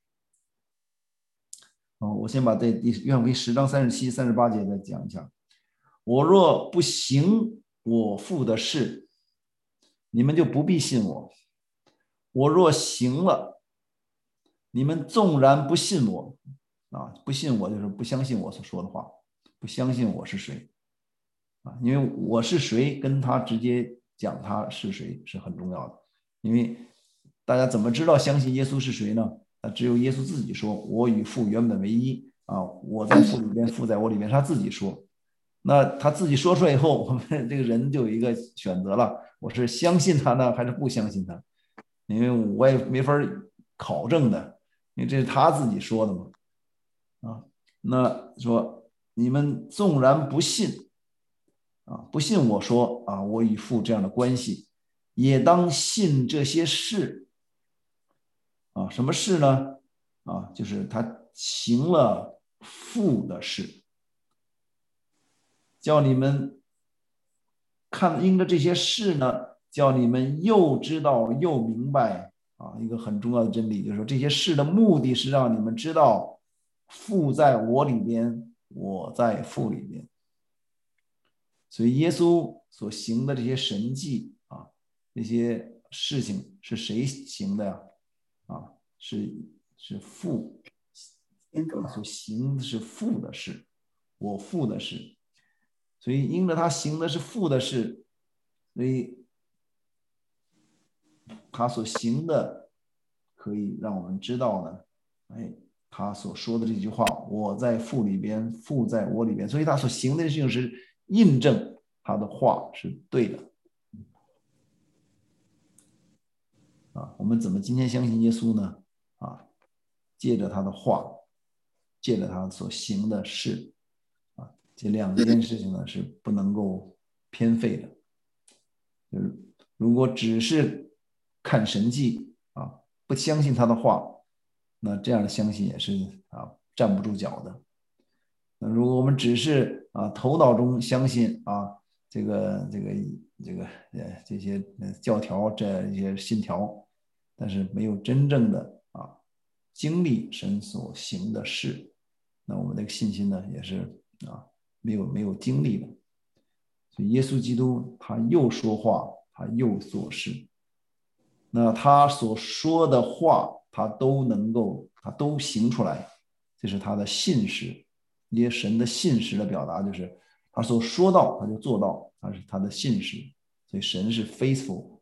A: 哦，我先把这约翰福音十章三十七、三十八节再讲一下。我若不行我父的事，你们就不必信我；我若行了，你们纵然不信我，啊，不信我就是不相信我所说的话，不相信我是谁啊？因为我是谁，跟他直接讲他是谁是很重要的。因为大家怎么知道相信耶稣是谁呢？那只有耶稣自己说：“我与父原本为一啊，我在父里边，父在我里边。”他自己说。那他自己说出来以后，我们这个人就有一个选择了：我是相信他呢，还是不相信他？因为我也没法考证的，因为这是他自己说的嘛。啊，那说你们纵然不信啊，不信我说啊，我与父这样的关系，也当信这些事啊。什么事呢？啊，就是他行了父的事。叫你们看，因着这些事呢，叫你们又知道又明白啊，一个很重要的真理，就是说这些事的目的是让你们知道，父在我里边，我在父里边。所以耶稣所行的这些神迹啊，这些事情是谁行的呀？啊，是是父所行的是父的事，我父的事。所以因着他行的是父的事，所以他所行的可以让我们知道呢，哎，他所说的这句话，我在父里边，父在我里边，所以他所行的事情是印证他的话是对的。啊，我们怎么今天相信耶稣呢？啊，借着他的话，借着他所行的事。这两件事情呢是不能够偏废的。就是如果只是看神迹啊，不相信他的话，那这样的相信也是啊站不住脚的。那如果我们只是啊头脑中相信啊这个这个这个呃这些教条这一些信条，但是没有真正的啊经历神所行的事，那我们的信心呢也是啊。没有没有经历的。所以耶稣基督他又说话，他又做事，那他所说的话他都能够他都行出来，这是他的信实。耶神的信实的表达就是他所说到他就做到，他是他的信实。所以神是 faithful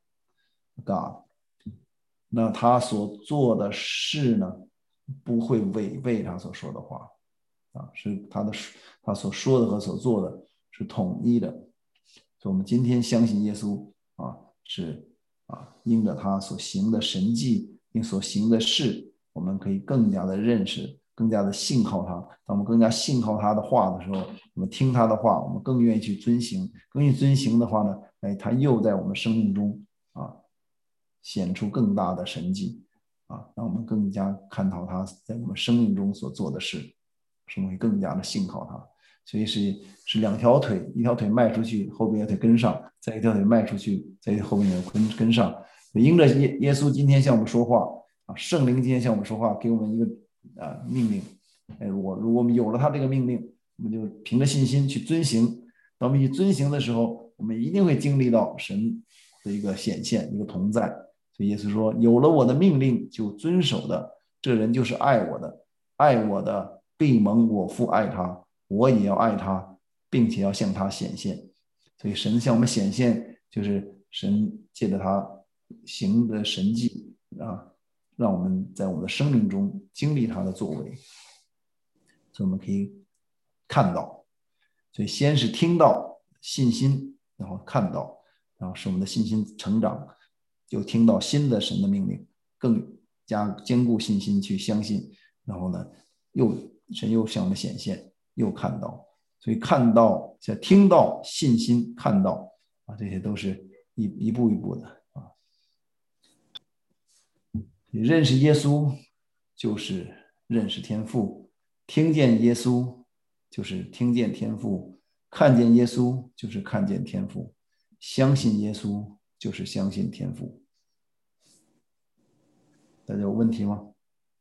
A: God， 那他所做的事呢不会违背他所说的话啊，是他的他所说的和所做的是统一的。所以我们今天相信耶稣啊，是啊，因着他所行的神迹，因所行的事，我们可以更加的认识，更加的信靠他。当我们更加信靠他的话的时候，我们听他的话，我们更愿意去遵行。更愿意遵行的话呢，哎，他又在我们生命中啊显出更大的神迹啊，让我们更加看到他在我们生命中所做的事。是我们会更加的信靠他。所以是是两条腿，一条腿迈出去，后边一条腿跟上，再一条腿迈出去，再后边也跟跟上。因着耶耶稣今天向我们说话啊，圣灵今天向我们说话，给我们一个啊命令。哎，我如果我们有了他这个命令，我们就凭着信心去遵行。当我们去遵行的时候，我们一定会经历到神的一个显现，一个同在。所以耶稣说：“有了我的命令就遵守的，这人就是爱我的，爱我的。”必蒙我父爱他，我也要爱他，并且要向他显现。所以神向我们显现，就是神借着他行的神迹啊，让我们在我们的生命中经历他的作为。所以我们可以看到所以先是听到信心，然后看到，然后使我们的信心成长，又听到新的神的命令，更加坚固信心去相信，然后呢，又神又向我们显现，又看到，所以看到、听到、信心、看到啊，这些都是一一步一步的啊。认识耶稣就是认识天父，听见耶稣就是听见天父，看见耶稣就是看见天父，相信耶稣就是相信天父。大家有问题吗？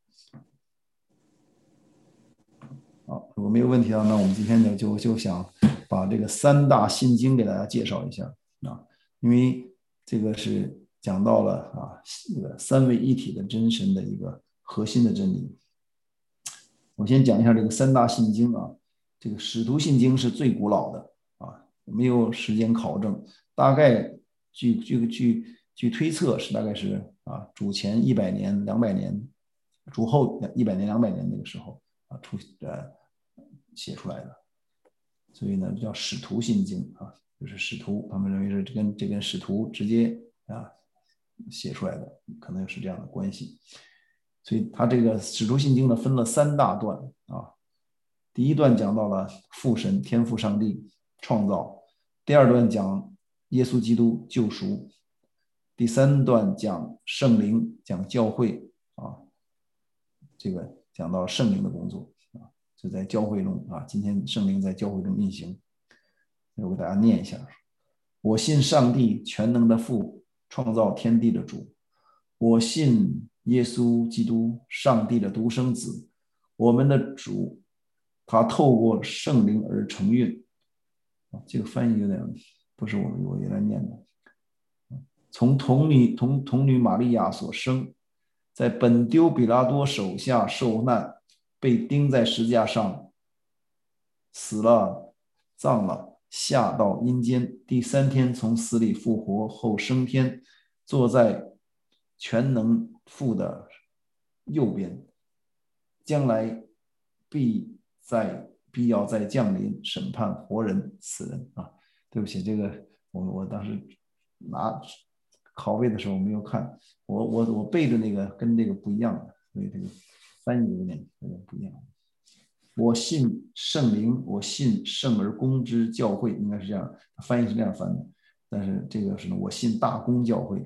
A: 好，如果没有问题的话，那我们今天呢就就想把这个三大信经给大家介绍一下啊，因为这个是讲到了啊这个三位一体的真神的一个核心的真理。我先讲一下这个三大信经啊，这个使徒信经是最古老的啊，没有时间考证，大概据据据据推测是大概是啊主前一百年、两百年，主后一百年、两百年那个时候啊出呃写出来的，所以呢叫使徒信经啊，就是使徒，他们认为是跟这跟使徒直接啊写出来的，可能是这样的关系。所以他这个使徒信经呢分了三大段啊，第一段讲到了父神天父上帝创造，第二段讲耶稣基督救赎，第三段讲圣灵，讲教会啊，这个讲到圣灵的工作啊，就在教会中啊，今天圣灵在教会中运行。我给大家念一下：我信上帝全能的父，创造天地的主，我信耶稣基督上帝的独生子，我们的主，他透过圣灵而成孕。这个翻译有点不是我我原来念的。从童女童童女玛利亚所生，在本丢比拉多手下受难，被钉在十字架上，死了，葬了，下到阴间，第三天从死里复活，后升天，坐在全能父的右边，将来必在必要再降临审判活人死人啊！对不起，这个我我当时拿拷贝的时候没有看，我我我背的那个跟这个不一样的，所以这个翻译有点有点不一样。我信圣灵，我信圣而公之教会，应该是这样，翻译是这样翻的，但是这个是呢，我信大公教会。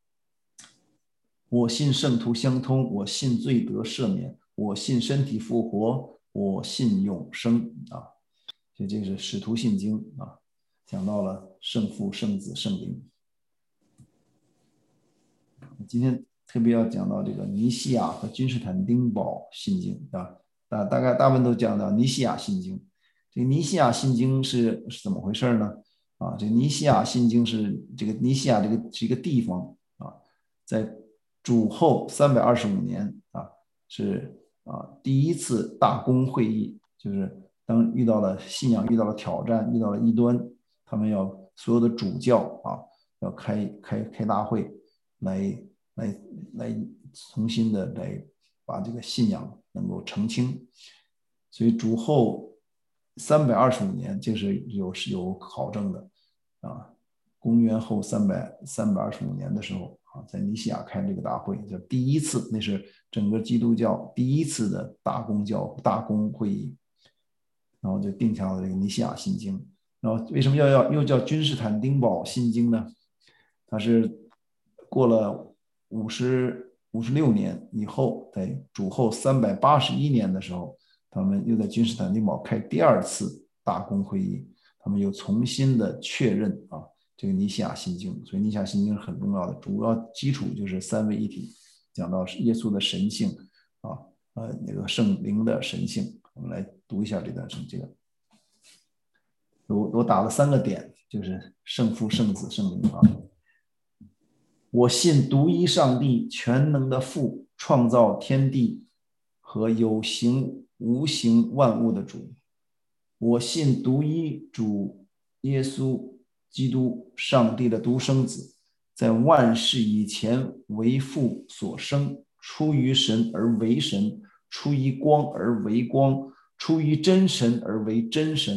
A: 我信圣徒相通，我信罪得赦免，我信身体复活，我信永生啊！所以这是使徒信经啊，讲到了圣父、圣子、圣灵。今天特别要讲到这个尼西亚和君士坦丁堡信经啊，大大概大部分都讲到尼西亚信经。这个尼西亚信经是是怎么回事呢？啊，这个尼西亚信经是这个尼西亚这个是一个地方啊，在主后三百二十五年啊，是啊第一次大公会议，就是当遇到了信仰遇到了挑战，遇到了异端，他们要所有的主教啊要开开开大会来来来重新的来把这个信仰能够澄清。所以主后三百二十五年，这是有是有考证的啊，公元后三百三百二十五年的时候啊，在尼西亚开这个大会，叫第一次，那是整个基督教第一次的大公教大公会议，然后就定下了这个尼西亚信经。然后为什么要要又叫君士坦丁堡信经呢？它是过了五十五十六年以后，在主后三百八十一年的时候，他们又在君士坦丁堡开第二次大公会议，他们又重新的确认啊这个尼西亚信经。所以尼西亚信经很重要的主要基础就是三位一体，讲到耶稣的神性啊，呃那个圣灵的神性。我们来读一下这段圣经。我我打了三个点，就是圣父、圣子、圣灵啊。我信独一上帝全能的父，创造天地和有形无形万物的主。我信独一主耶稣基督上帝的独生子，在万事以前为父所生，出于神而为神，出于光而为光，出于真神而为真神，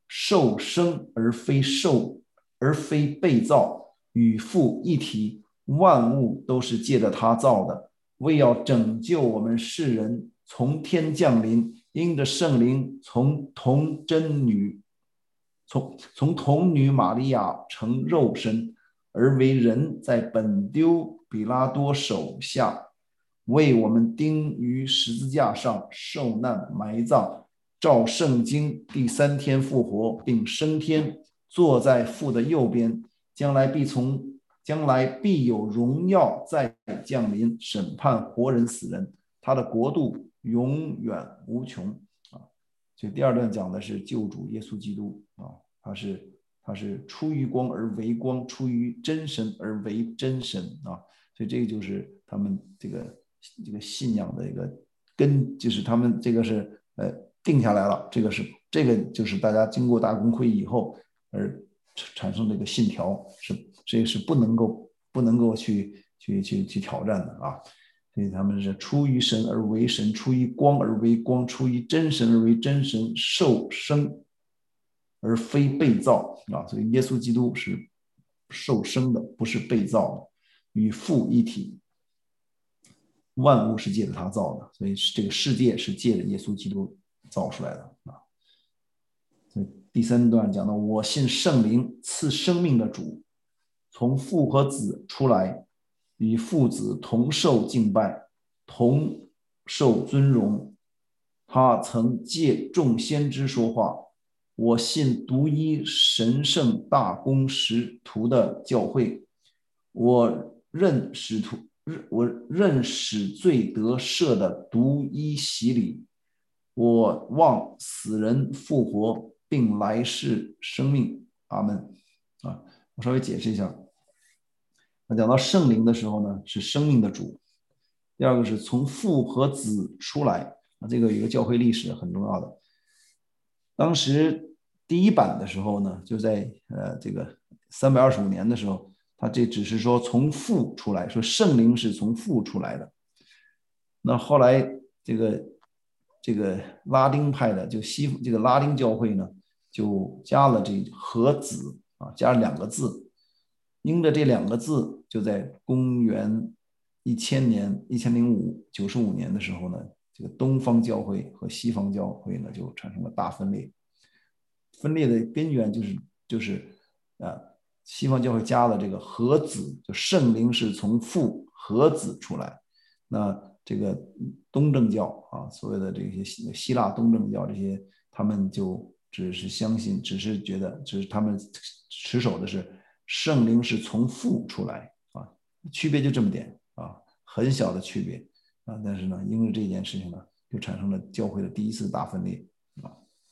A: 受生而非受而非被造，与父一体，万物都是借着他造的，为要拯救我们世人，从天降临，因着圣灵从童真女从从童女玛利亚成肉身，而为人，在本丢比拉多手下，为我们钉于十字架上，受难埋葬，照圣经第三天复活，并升天，坐在父的右边，将来必从将来必有荣耀再降临，审判活人死人，他的国度永远无穷啊。所以第二段讲的是救主耶稣基督啊，他是他是出于光而为光，出于真神而为真神啊。所以这个就是他们这个这个信仰的一个根，就是他们这个是呃定下来了，这个是这个就是大家经过大公会议以后而产生的一个信条，是这是不能够不能够去去去去挑战的啊。所以他们是出于神而为神，出于光而为光，出于真神而为真神，受生而非被造啊。所以耶稣基督是受生的，不是被造的，与父一体，万物是借着他造的，所以这个世界是借着耶稣基督造出来的啊。所以第三段讲到，我信圣灵赐生命的主，从父和子出来，与父子同受敬拜，同受尊荣。他曾借众先知说话。我信独一神圣大公使徒的教会。我认使徒，我认使罪得赦的独一洗礼。我望死人复活，并来世生命。阿们。啊，我稍微解释一下。那讲到圣灵的时候呢，是生命的主。第二个是从父和子出来，啊，这个有一个教会历史很重要的。当时第一版的时候呢，就在呃这个三百二十五年的时候，他这只是说从父出来，说圣灵是从父出来的。那后来这个这个拉丁派的，就西这个拉丁教会呢，就加了这和子啊，加了两个字，因着这两个字，就在公元一千年一千零五九十五年的时候呢，这个东方教会和西方教会呢就产生了大分裂。分裂的根源就是就是啊，西方教会加了这个和子，就圣灵是从父和子出来。那这个东正教啊，所谓的这些希腊东正教这些，他们就只是相信，只是觉得，只是他们持守的是圣灵是从父出来啊，区别就这么点啊，很小的区别啊。但是呢，因为这件事情呢，就产生了教会的第一次大分裂啊。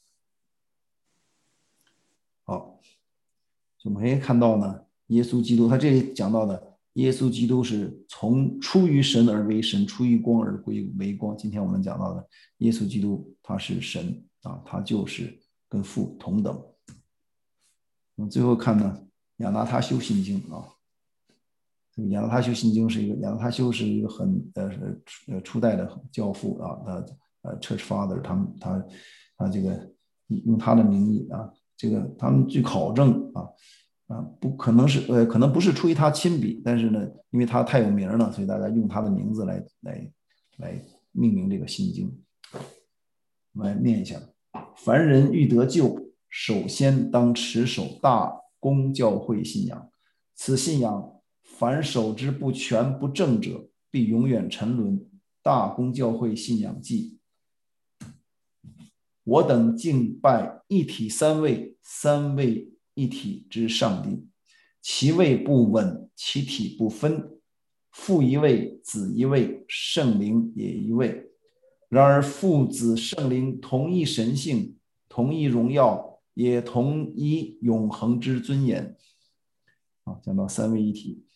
A: 好，我们可以看到呢，耶稣基督他这里讲到的，耶稣基督是从出于神而为神，出于光而归为光。今天我们讲到的耶稣基督他是神啊，他就是跟父同等。我们最后看呢，亚纳他修信经啊，亚纳他修信经是一个亚纳他修是一个很呃呃初代的教父啊，他呃 Church Father， 他们他他这个用他的名义啊。这个他们据考证啊啊，不可能是呃，可能不是出于他亲笔，但是呢，因为他太有名了，所以大家用他的名字来来来命名这个信经。我们来念一下：凡人欲得救，首先当持守大公教会信仰。此信仰，凡守之不全不正者，必永远沉沦。大公教会信仰记。我等敬拜一体三位，三位一体之上帝，其位不稳，其体不分，父一位，子一位，圣灵也一位。然而父子圣灵同一神性，同一荣耀，也同一永恒之尊严。啊，讲到三位一体，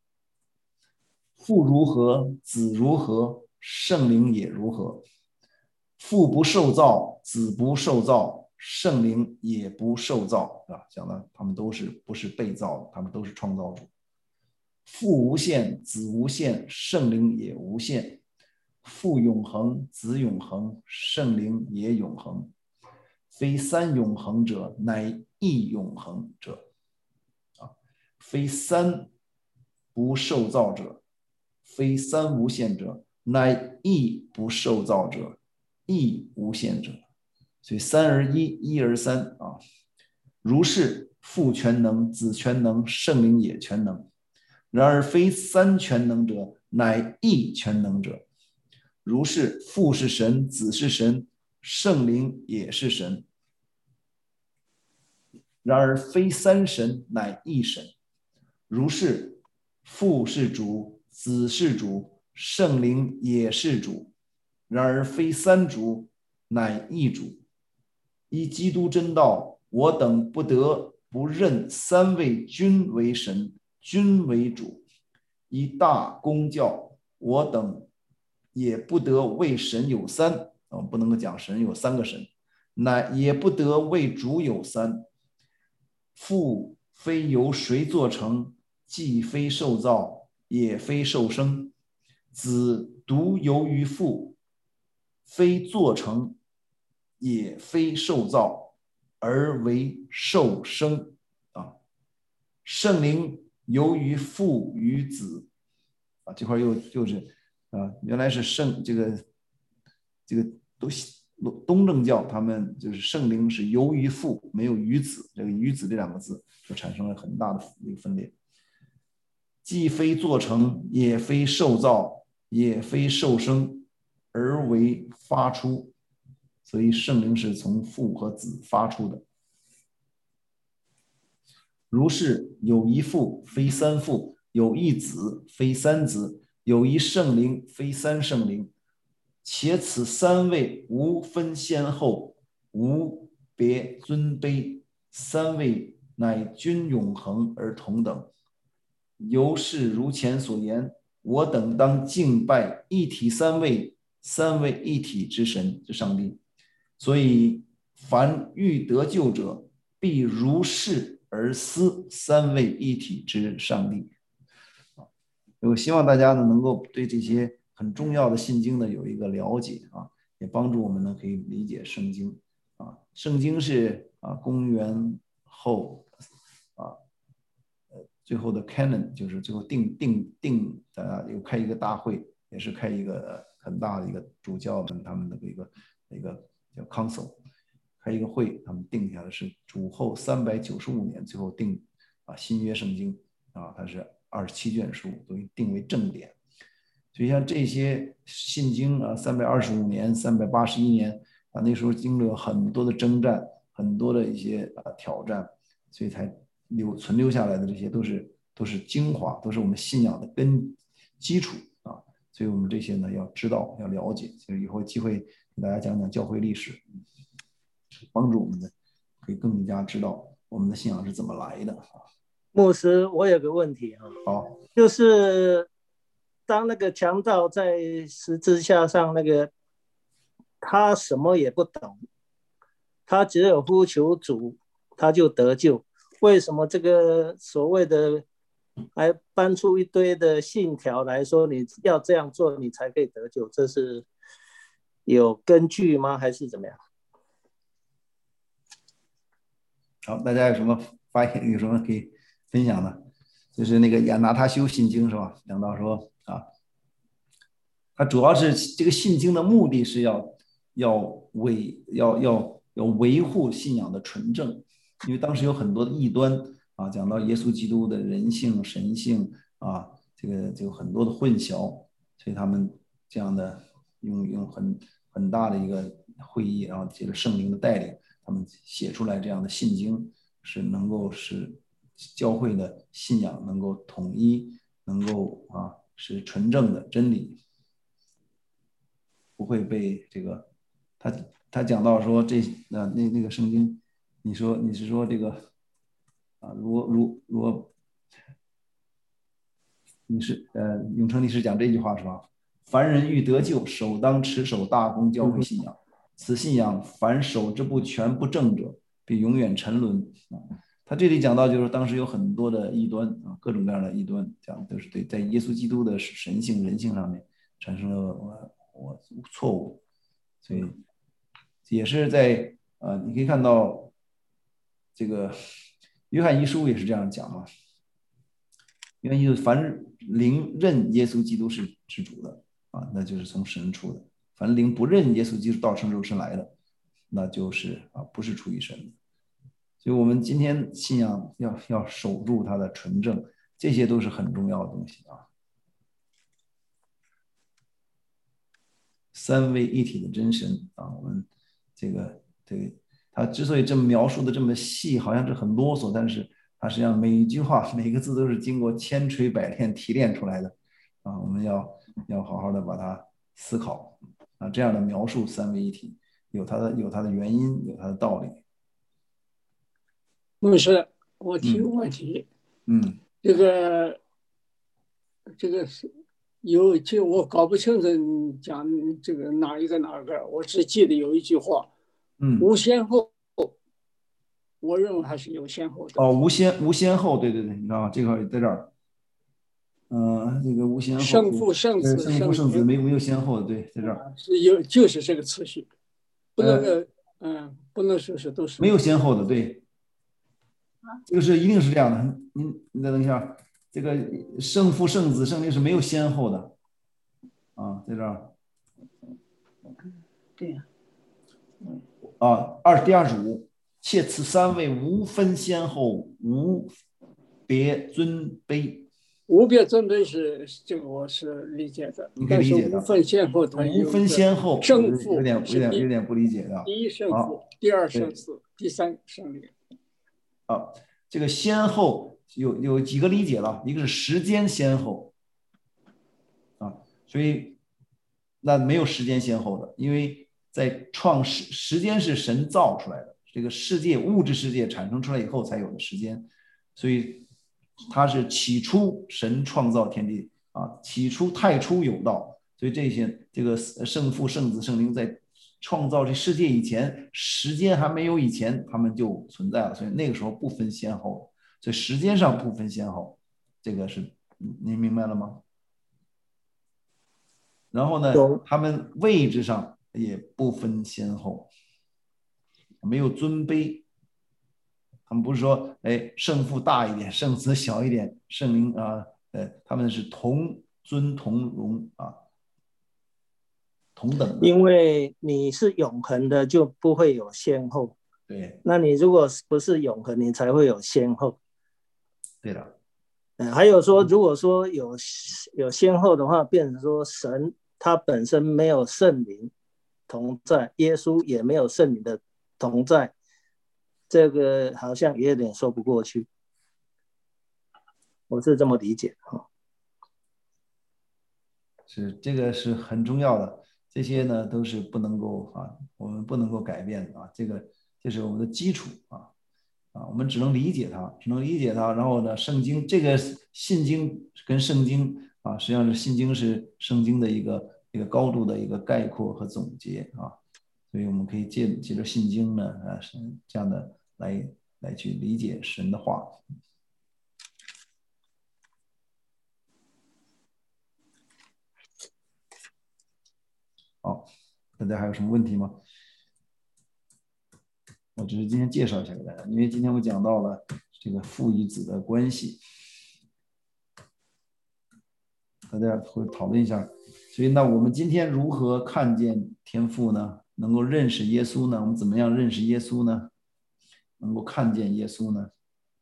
A: 父如何，子如何，圣灵也如何。父不受造，子不受造，圣灵也不受造，啊，讲的他们都是不是被造的，他们都是创造主。父无限，子无限，圣灵也无限。父永恒，子永恒，圣灵也永恒。 非三永恒者，乃一永恒者。啊，非三不受造者，非三无限者，乃一不受造者，一无限者。所以三而一，一而三啊。如是，父全能，子全能，圣灵也全能。然而非三全能者，乃一全能者。如是，父是神，子是神，圣灵也是神。然而非三神，乃一神。如是，父是主，子是主，圣灵也是主。然而非三主，乃一主。依基督真道，我等不得不认三位均为神，均为主。依大公教，我等也不得为神有三，我们不能够讲神有三个神，乃也不得为主有三。父非由谁做成，既非受造，也非受生。子独由于父，非做成，也非受造，而为受生。啊，圣灵由于父与子。啊，这块又就是啊，原来是圣这个这个都东正教他们就是圣灵是由于父，没有于子，这个于子这两个字就产生了很大的一个分裂。既非做成，也非受造，也非受生，而为发出。所以圣灵是从父和子发出的。如是，有一父，非三父；有一子，非三子；有一圣灵，非三圣灵。且此三位无分先后，无别尊卑，三位乃均永恒而同等。由是如前所言，我等当敬拜一体三位、三位一体之神之上帝。所以凡欲得救者，必如是而思三位一体之上帝。我希望大家呢能够对这些很重要的信经呢有一个了解啊，也帮助我们呢可以理解圣经啊。圣经是啊公元后啊呃最后的 canon， 就是最后定定定大家又开一个大会，也是开一个很大的一个主教们他们的一个一个叫 council， 开一个会，他们定下的是主后三百九十五年，最后定啊新约圣经啊，它是二十七卷书，都定为正典。所以像这些信经啊，三百二十五年、三百八十一年啊，那时候经历了很多的征战，很多的一些啊挑战，所以才留存留下来的这些都是都是精华，都是我们信仰的根基础啊。所以我们这些呢要知道要了解，就是以后有机会给大家讲讲教会历史，帮助我们的可以更加知道我们的信仰是怎么来的啊。
B: 牧师，我有个问题啊，
A: 好，
B: 就是当那个强盗在十字架上，那个他什么也不懂，他只有呼求主，他就得救。为什么这个所谓的还搬出一堆的信条来说，你要这样做，你才可以得救？这是有根据吗？还是怎么样？
A: 好，大家有什么发言？有什么可以分享的？就是那个亚拿他修信经是吧？讲到说啊，它主要是这个信经的目的是要要维要要要维护信仰的纯正，因为当时有很多的异端啊，讲到耶稣基督的人性、神性啊，这个就很多的混淆，所以他们这样的用用很很大的一个会议，然后借着圣灵的带领，他们写出来这样的信经，是能够使教会的信仰能够统一，能够啊是纯正的真理，不会被这个他他讲到说这那那那个圣经，你说你是说这个啊，如果如如果你是呃永成律师讲这句话是吧？凡人欲得救，首当持守大公教会信仰，此信仰凡守之不全不正者，必永远沉沦啊。他这里讲到，就是当时有很多的异端啊，各种各样的异端，讲都是对在耶稣基督的神性、人性上面产生了我我错误，所以也是在呃，你可以看到这个约翰一书也是这样讲嘛。约翰一书，凡灵认耶稣基督是是主的啊，那就是从神出的；凡灵不认耶稣基督道成肉身来的，那就是啊不是出于神的。所以我们今天信仰要要守住它的纯正，这些都是很重要的东西啊。三位一体的真神啊，我们这个这个他之所以这么描述的这么细，好像是很啰嗦，但是他实际上每一句话每个字都是经过千锤百炼提炼出来的啊。我们要要好好的把它思考啊，这样的描述三位一体有它的有它的原因，有它的道理。
I: 牧师，我提个问题，
A: 嗯，
I: 这个这个是有就我搞不清楚你讲这个哪一个哪个，我只记得有一句话，
A: 嗯，
I: 无先后，我认为还是有先后的。
A: 哦，无先无先后，对对对，你知道吗？这块在这儿，嗯、呃，这个无先后，
I: 圣父、圣子、
A: 圣父、圣子没没有先后的，对，在这儿
I: 是有就是这个次序，不能够，
A: 呃、
I: 嗯，不能说是都是
A: 没有先后的，对。这个是一定是这样的，您你再等一下，这个圣父、圣子、圣灵是没有先后的啊，在这儿。
D: 对呀、
A: 啊。啊，二第二十五，且此三位无分先后，无别尊卑。
I: 无别尊卑是这个我是理解的，
A: 你可以理解的。
I: 但是无分先后，它
A: 无分先后，
I: 圣父
A: 有点有点有点不理解的。
I: 第一圣父，第二圣子，第三圣灵。
A: 啊，这个先后有有几个理解了，一个是时间先后啊，所以那没有时间先后的，因为在创世时间是神造出来的，这个世界物质世界产生出来以后才有的时间，所以它是起初神创造天地啊，起初太初有道，所以这些这个圣父、圣子、圣灵在创造这世界以前，时间还没有以前，他们就存在了，所以那个时候不分先后，所以时间上不分先后，这个是您明白了吗？然后呢，他们位置上也不分先后，没有尊卑，他们不是说，哎，圣父大一点，圣子小一点，圣灵啊，呃，他们是同尊同荣啊。同等的，
B: 因为你是永恒的，就不会有先后。
A: 对，
B: 那你如果不是永恒，你才会有先后。
A: 对的。
B: 嗯，还有说，如果说有有先后的话，变成说神他本身没有圣灵同在，耶稣也没有圣灵的同在，这个好像也有点说不过去。我是这么理解啊。
A: 是，这个是很重要的。这些呢都是不能够啊，我们不能够改变的啊，这个这是我们的基础啊啊，我们只能理解它，只能理解它。然后呢，圣经这个信经跟圣经啊，实际上是信经是圣经的一个一个高度的一个概括和总结啊，所以我们可以借借着信经呢啊，这样的来来去理解神的话。好，大家还有什么问题吗？我只是今天介绍一下给大家，因为今天我讲到了这个父与子的关系，大家会讨论一下。所以，那我们今天如何看见天父呢？能够认识耶稣呢？我们怎么样认识耶稣呢？能够看见耶稣呢？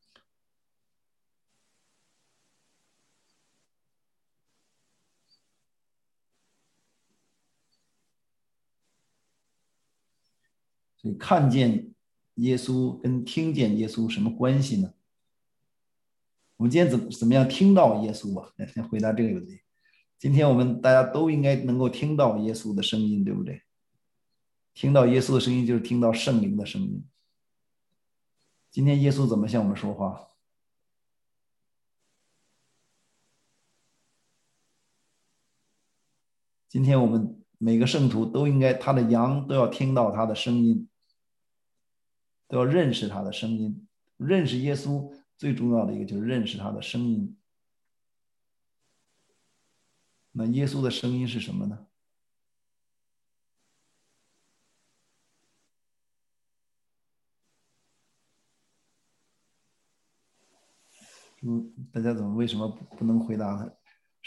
A: 所以看见耶稣跟听见耶稣什么关系呢？我们今天怎么怎么样听到耶稣吧？先回答这个问题。今天我们大家都应该能够听到耶稣的声音，对不对？听到耶稣的声音就是听到圣灵的声音。今天耶稣怎么向我们说话？今天我们每个圣徒都应该，他的羊都要听到他的声音，都要认识他的声音。认识耶稣最重要的一个就是认识他的声音。那耶稣的声音是什么呢？ 嗯，大家怎么为什么不能回答他？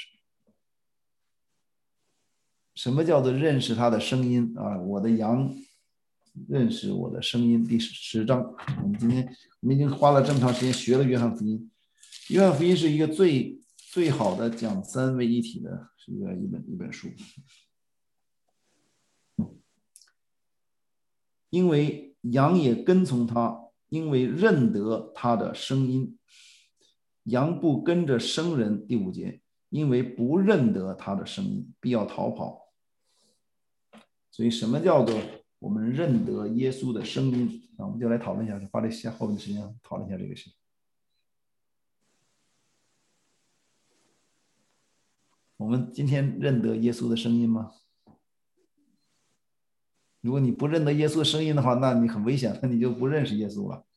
A: 什么叫做认识他的声音啊？我的羊认识我的声音，第十章。我们今天我们已经花了这么长时间学了约翰福音。约翰福音是一个最最好的讲三位一体的是一个一本一本书，因为羊也跟从他，因为认得他的声音。羊不跟着生人，第五节，因为不认得他的声音，必要逃跑。所以什么叫做我们认得耶稣的声音啊？我们就来讨论一下，花这些后面的时间讨论一下这个事。我们今天认得耶稣的声音吗？如果你不认得耶稣的声音的话，那你很危险，那你就不认识耶稣了。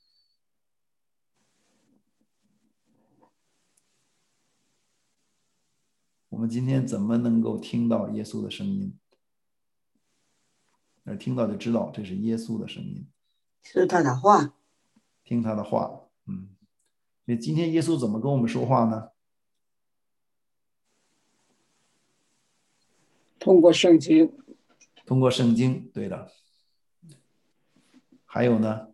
A: 我们今天怎么能够听到耶稣的声音？而听到就知道这是耶稣的声音，
J: 是他的话，
A: 听他的话。嗯，所以今天耶稣怎么跟我们说话呢？
I: 通过圣经，
A: 通过圣经，对的。还有呢？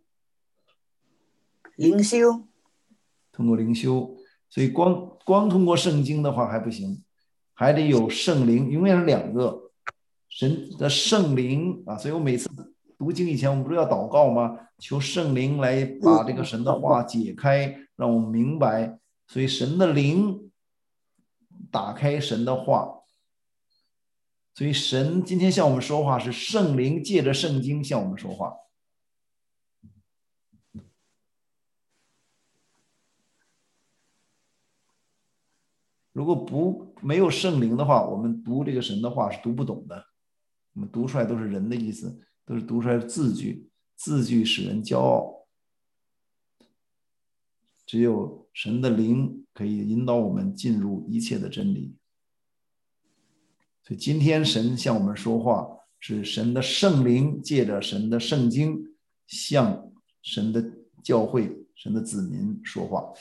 J: 灵修，
A: 通过灵修。所以光光通过圣经的话还不行，还得有圣灵，永远是两个。神的圣灵啊，所以我每次读经以前，我们不是要祷告吗？求圣灵来把这个神的话解开，让我们明白。所以神的灵打开神的话，所以神今天向我们说话，是圣灵借着圣经向我们说话。如果不没有圣灵的话，我们读这个神的话是读不懂的。我们读出来都是人的意思，都是读出来的字句，字句使人骄傲。只有神的灵可以引导我们进入一切的真理。所以今天神向我们说话，是神的圣灵借着神的圣经向神的教会、神的子民说话。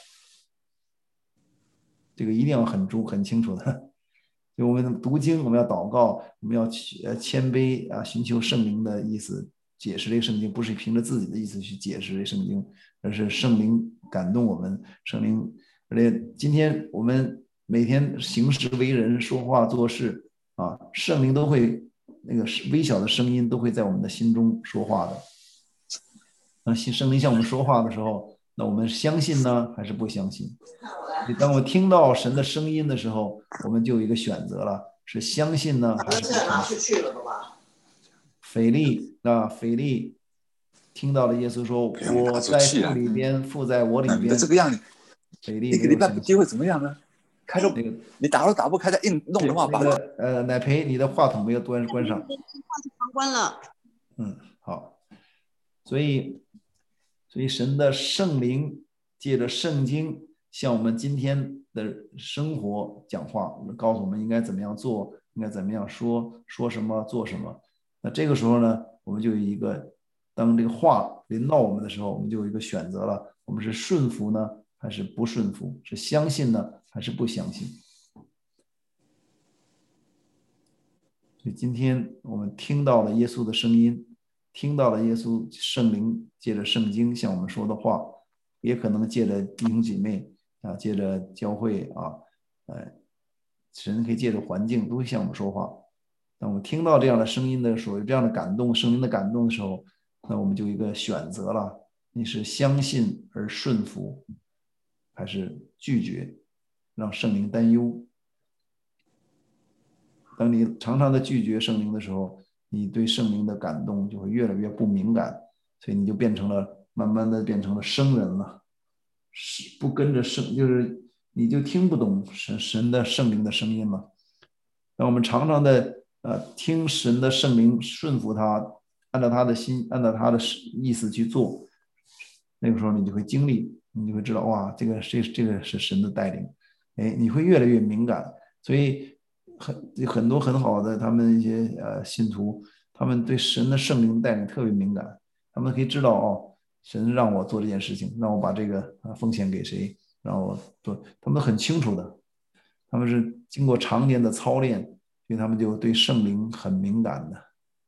A: 这个一定要很注很清楚的。就我们读经，我们要祷告，我们要谦卑啊，寻求圣灵的意思，解释这个圣经，不是凭着自己的意思去解释这圣经，而是圣灵感动我们，圣灵。而且今天我们每天行事为人、说话做事啊，圣灵都会那个微小的声音都会在我们的心中说话的。当圣灵向我们说话的时候，那我们相信呢，还是不相信？当我听到神的声音的时候，我们就有一个选择了，是相信呢，还是不相信？腓利啊，腓利听到了耶稣说：“我在父里边，父在我里边。”
K: 你的这个样子，
A: 腓利
K: 一个礼拜不机会怎么样呢？开着
A: 那个，
K: 你打都打不开，再硬弄的话，把
A: 那个呃，奶培，你的话筒没有关关上。
F: 关了。
A: 嗯，好。所以，所以神的圣灵借着圣经向我们今天的生活讲话，告诉我们应该怎么样做，应该怎么样说，说什么做什么。那这个时候呢，我们就有一个，当这个话临到我们的时候，我们就有一个选择了，我们是顺服呢，还是不顺服？是相信呢，还是不相信？所以今天我们听到了耶稣的声音，听到了耶稣圣灵借着圣经向我们说的话，也可能借着弟兄姐妹啊，借着教会啊，呃，神可以借着环境都会向我们说话。当我们听到这样的声音的时候，有这样的感动，圣灵的感动的时候，那我们就有一个选择了：你是相信而顺服，还是拒绝，让圣灵担忧？当你常常的拒绝圣灵的时候，你对圣灵的感动就会越来越不敏感，所以你就变成了慢慢的变成了生人了，是不跟着圣，就是你就听不懂神神的圣灵的声音了。让我们常常的呃听神的圣灵，顺服他，按照他的心，按照他的意思去做，那个时候你就会经历，你就会知道哇，这个这这个是神的带领，哎，你会越来越敏感，所以。很很多很好的他们一些呃信徒，他们对神的圣灵带领特别敏感，他们可以知道哦，神让我做这件事情，让我把这个啊奉献给谁然后都他们很清楚的，他们是经过常年的操练，所以他们就对圣灵很敏感的。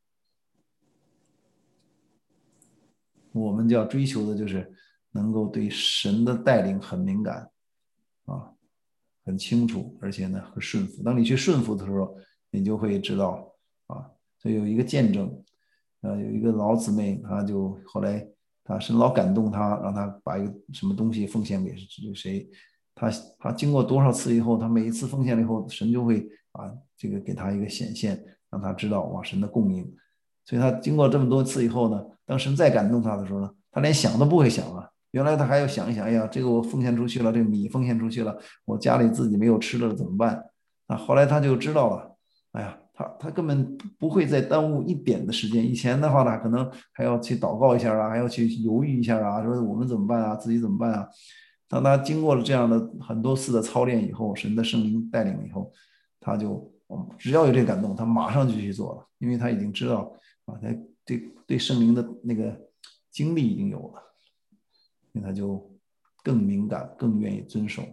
A: 我们就要追求的就是能够对神的带领很敏感啊，很清楚，而且呢很顺服。当你去顺服的时候，你就会知道啊。所以有一个见证，呃，有一个老姊妹，她就后来她神老感动她，让她把一个什么东西奉献给谁，她她经过多少次以后，她每一次奉献了以后，神就会啊这个给她一个显现，让她知道哇神的供应。所以她经过这么多次以后呢，当神再感动她的时候呢，她连想都不会想了。原来她还要想一想，哎呀，这个我奉献出去了，这个米奉献出去了，我家里自己没有吃的了怎么办？啊，后来她就知道了，哎呀，她她根本不会再耽误一点的时间。以前的话呢，可能还要去祷告一下啊，还要去犹豫一下啊，说我们怎么办啊，自己怎么办啊？当她经过了这样的很多次的操练以后，神的圣灵带领以后，她就只要有这个感动，她马上就去做了，因为她已经知道啊，她对对圣灵的那个经历已经有了。所以他就更敏感，更愿意遵守。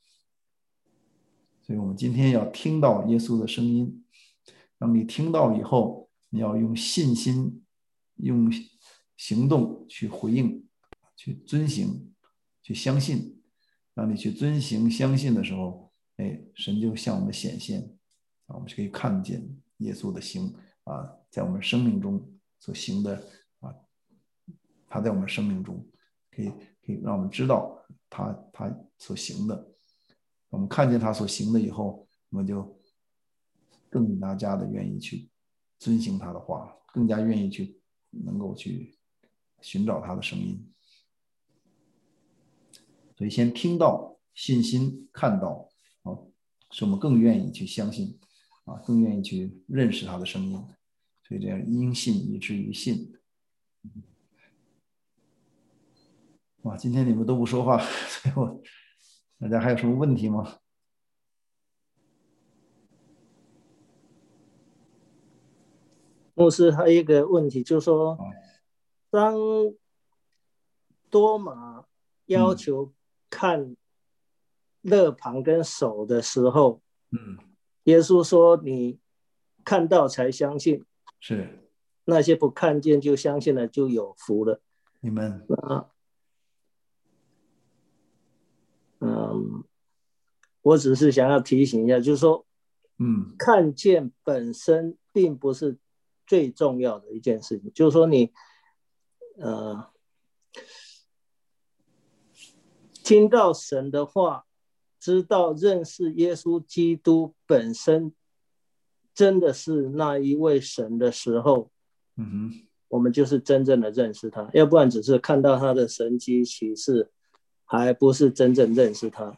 A: 所以我们今天要听到耶稣的声音，当你听到以后，你要用信心、用行动去回应、去遵行、去相信。当你去遵行、相信的时候，哎，神就向我们显现，啊，我们就可以看见耶稣的行啊，在我们生命中所行的啊，他在我们生命中可以。可以让我们知道他他所行的，我们看见他所行的以后，我们就更加的愿意去遵行他的话，更加愿意去能够去寻找他的声音。所以先听到信心，看到啊，使我们更愿意去相信啊，更愿意去认识他的声音。所以这样因信以至于信。哇，今天你们都不说话，所以我大家还有什么问题吗？
B: 牧师还有一个问题，就是说，当多马要求看肋旁跟手的时候，
A: 嗯，
B: 耶稣说你看到才相信，
A: 是
B: 那些不看见就相信了就有福了。
A: 你们
B: 啊。嗯，我只是想要提醒一下，就是说，
A: 嗯，
B: 看见本身并不是最重要的一件事情，就是说你，呃，听到神的话，知道认识耶稣基督本身真的是那一位神的时候，
A: 嗯哼，
B: 我们就是真正的认识他，要不然只是看到他的神迹奇事，还不是真正认识他。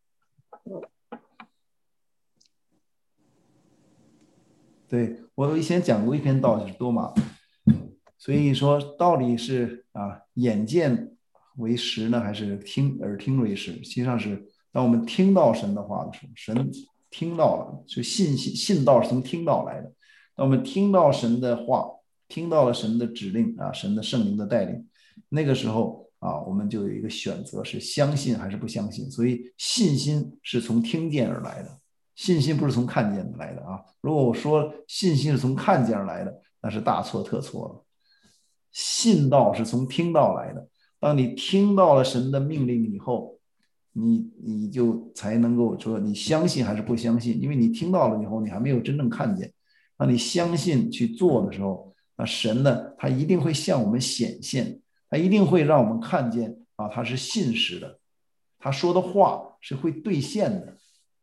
A: 对，我以前讲过一篇道，就是多马，所以说到底是啊眼见为实呢，还是听耳听为实？实际上是当我们听到神的话的时候，神听到了，就信信信道是从听到来的。当我们听到神的话，听到了神的指令啊，神的圣灵的带领，那个时候啊，我们就有一个选择，是相信还是不相信。所以信心是从听见而来的。信心不是从看见来的啊！如果我说信心是从看见而来的，那是大错特错了。信道是从听到来的。当你听到了神的命令以后，你你就才能够说你相信还是不相信，因为你听到了以后，你还没有真正看见。当你相信去做的时候，那神呢，他一定会向我们显现，他一定会让我们看见啊，他是信实的，他说的话是会兑现的。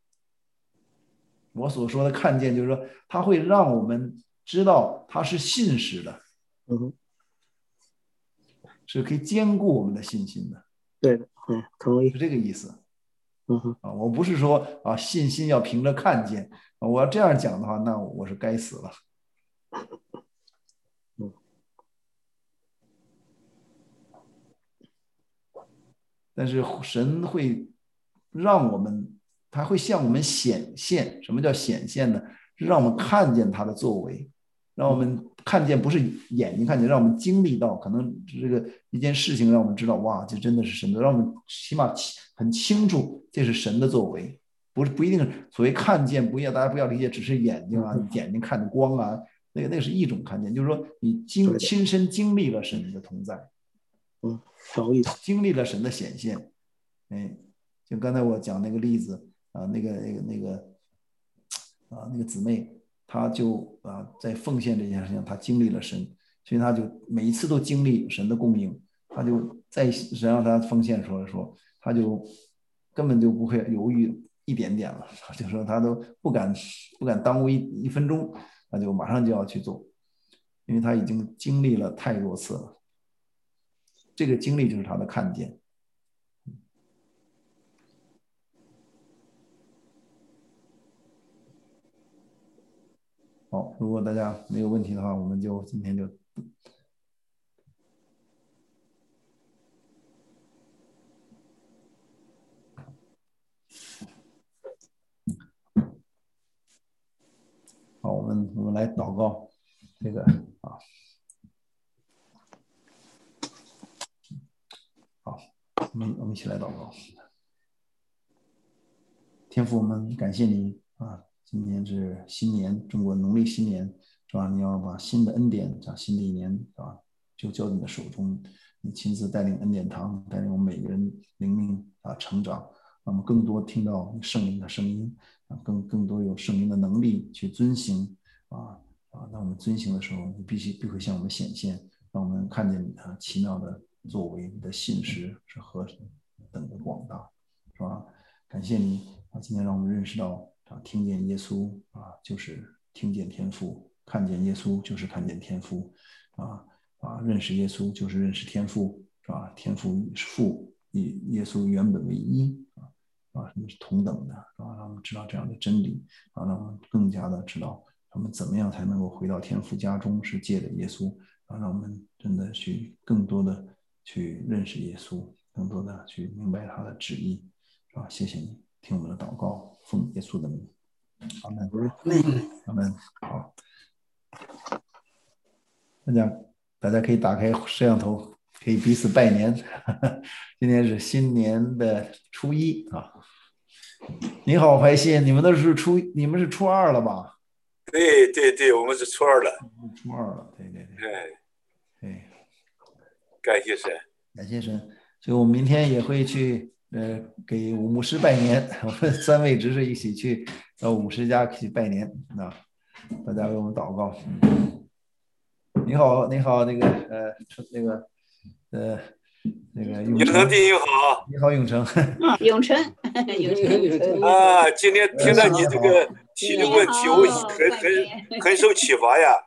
A: 我所说的看见，就是说，它会让我们知道它是信实的，
B: 嗯，
A: 是可以兼顾我们的信心的。
B: 对的，嗯，同意，
A: 是这个意思。
B: 嗯哼，
A: 啊，我不是说啊，信心要凭着看见，啊，我要这样讲的话，那我是该死了。
B: 嗯，
A: 但是神会让我们。他会向我们显现，什么叫显现呢？是让我们看见他的作为，让我们看见不是眼睛看见，让我们经历到，可能这个一件事情让我们知道，哇，这真的是神的，让我们起码很清楚这是神的作为，不是不一定所谓看见，不要大家不要理解只是眼睛啊，眼睛看的光啊，那个那个是一种看见，就是说你经亲身经历了神的同在，
B: 嗯，同意，
A: 经历了神的显现，哎，就刚才我讲那个例子啊，那个那个那个啊那个姊妹。他就啊，在奉献这件事情，他经历了神，所以他就每一次都经历神的供应，他就在神让他奉献说说，他就根本就不会犹豫一点点了，就说他都不敢不敢耽误一一分钟，他就马上就要去做，因为他已经经历了太多次了，这个经历就是他的看见。好，如果大家没有问题的话，我们就今天就好，我们我们来祷告，这个啊，好，我们我们一起来祷告。天父，我们感谢你啊。今年是新年，中国农历新年，是吧？你要把新的恩典，这新的一年，是吧？就交你的手中，你亲自带领恩典堂，带领我们每个人灵命啊成长，让我们更多听到圣灵的声音，啊，更更多有圣灵的能力去遵行，啊啊！当我们遵行的时候，你必须必会向我们显现，让我们看见你的奇妙的作为，你的信实是何等的广大，是吧？感谢你啊！今天让我们认识到。啊，听见耶稣啊，就是听见天父；看见耶稣就是看见天父。啊啊，认识耶稣就是认识天父，是吧？天父与父与耶稣原本为一啊啊，是同等的，是吧？让我们知道这样的真理，啊，让我们更加的知道我们怎么样才能够回到天父家中，是借着耶稣啊，让我们真的去更多的去认识耶稣，更多的去明白他的旨意，是吧？谢谢你。听我们的祷告，奉耶稣的名，阿门，阿门。好，大家大家可以打开摄像头，可以彼此拜年。今天是新年的初一啊！你好，怀信，你们都是初，你们是初二了吧？
J: 对对对，我们是初二了。
A: 初二了，对对对。
J: 哎，
A: 对，
J: 感谢神，
A: 感谢神。所以我们明天也会去。呃，给武牧师拜年，我们三位执事一起去到武牧师家去拜年啊！大家为我们祷告。你好，你好，那个呃，那个呃，那个永
J: 成弟兄好，
A: 你好，永成。
D: 啊，永成，永成
J: 啊！今天听到你这个提的问题，我很很很受启发呀。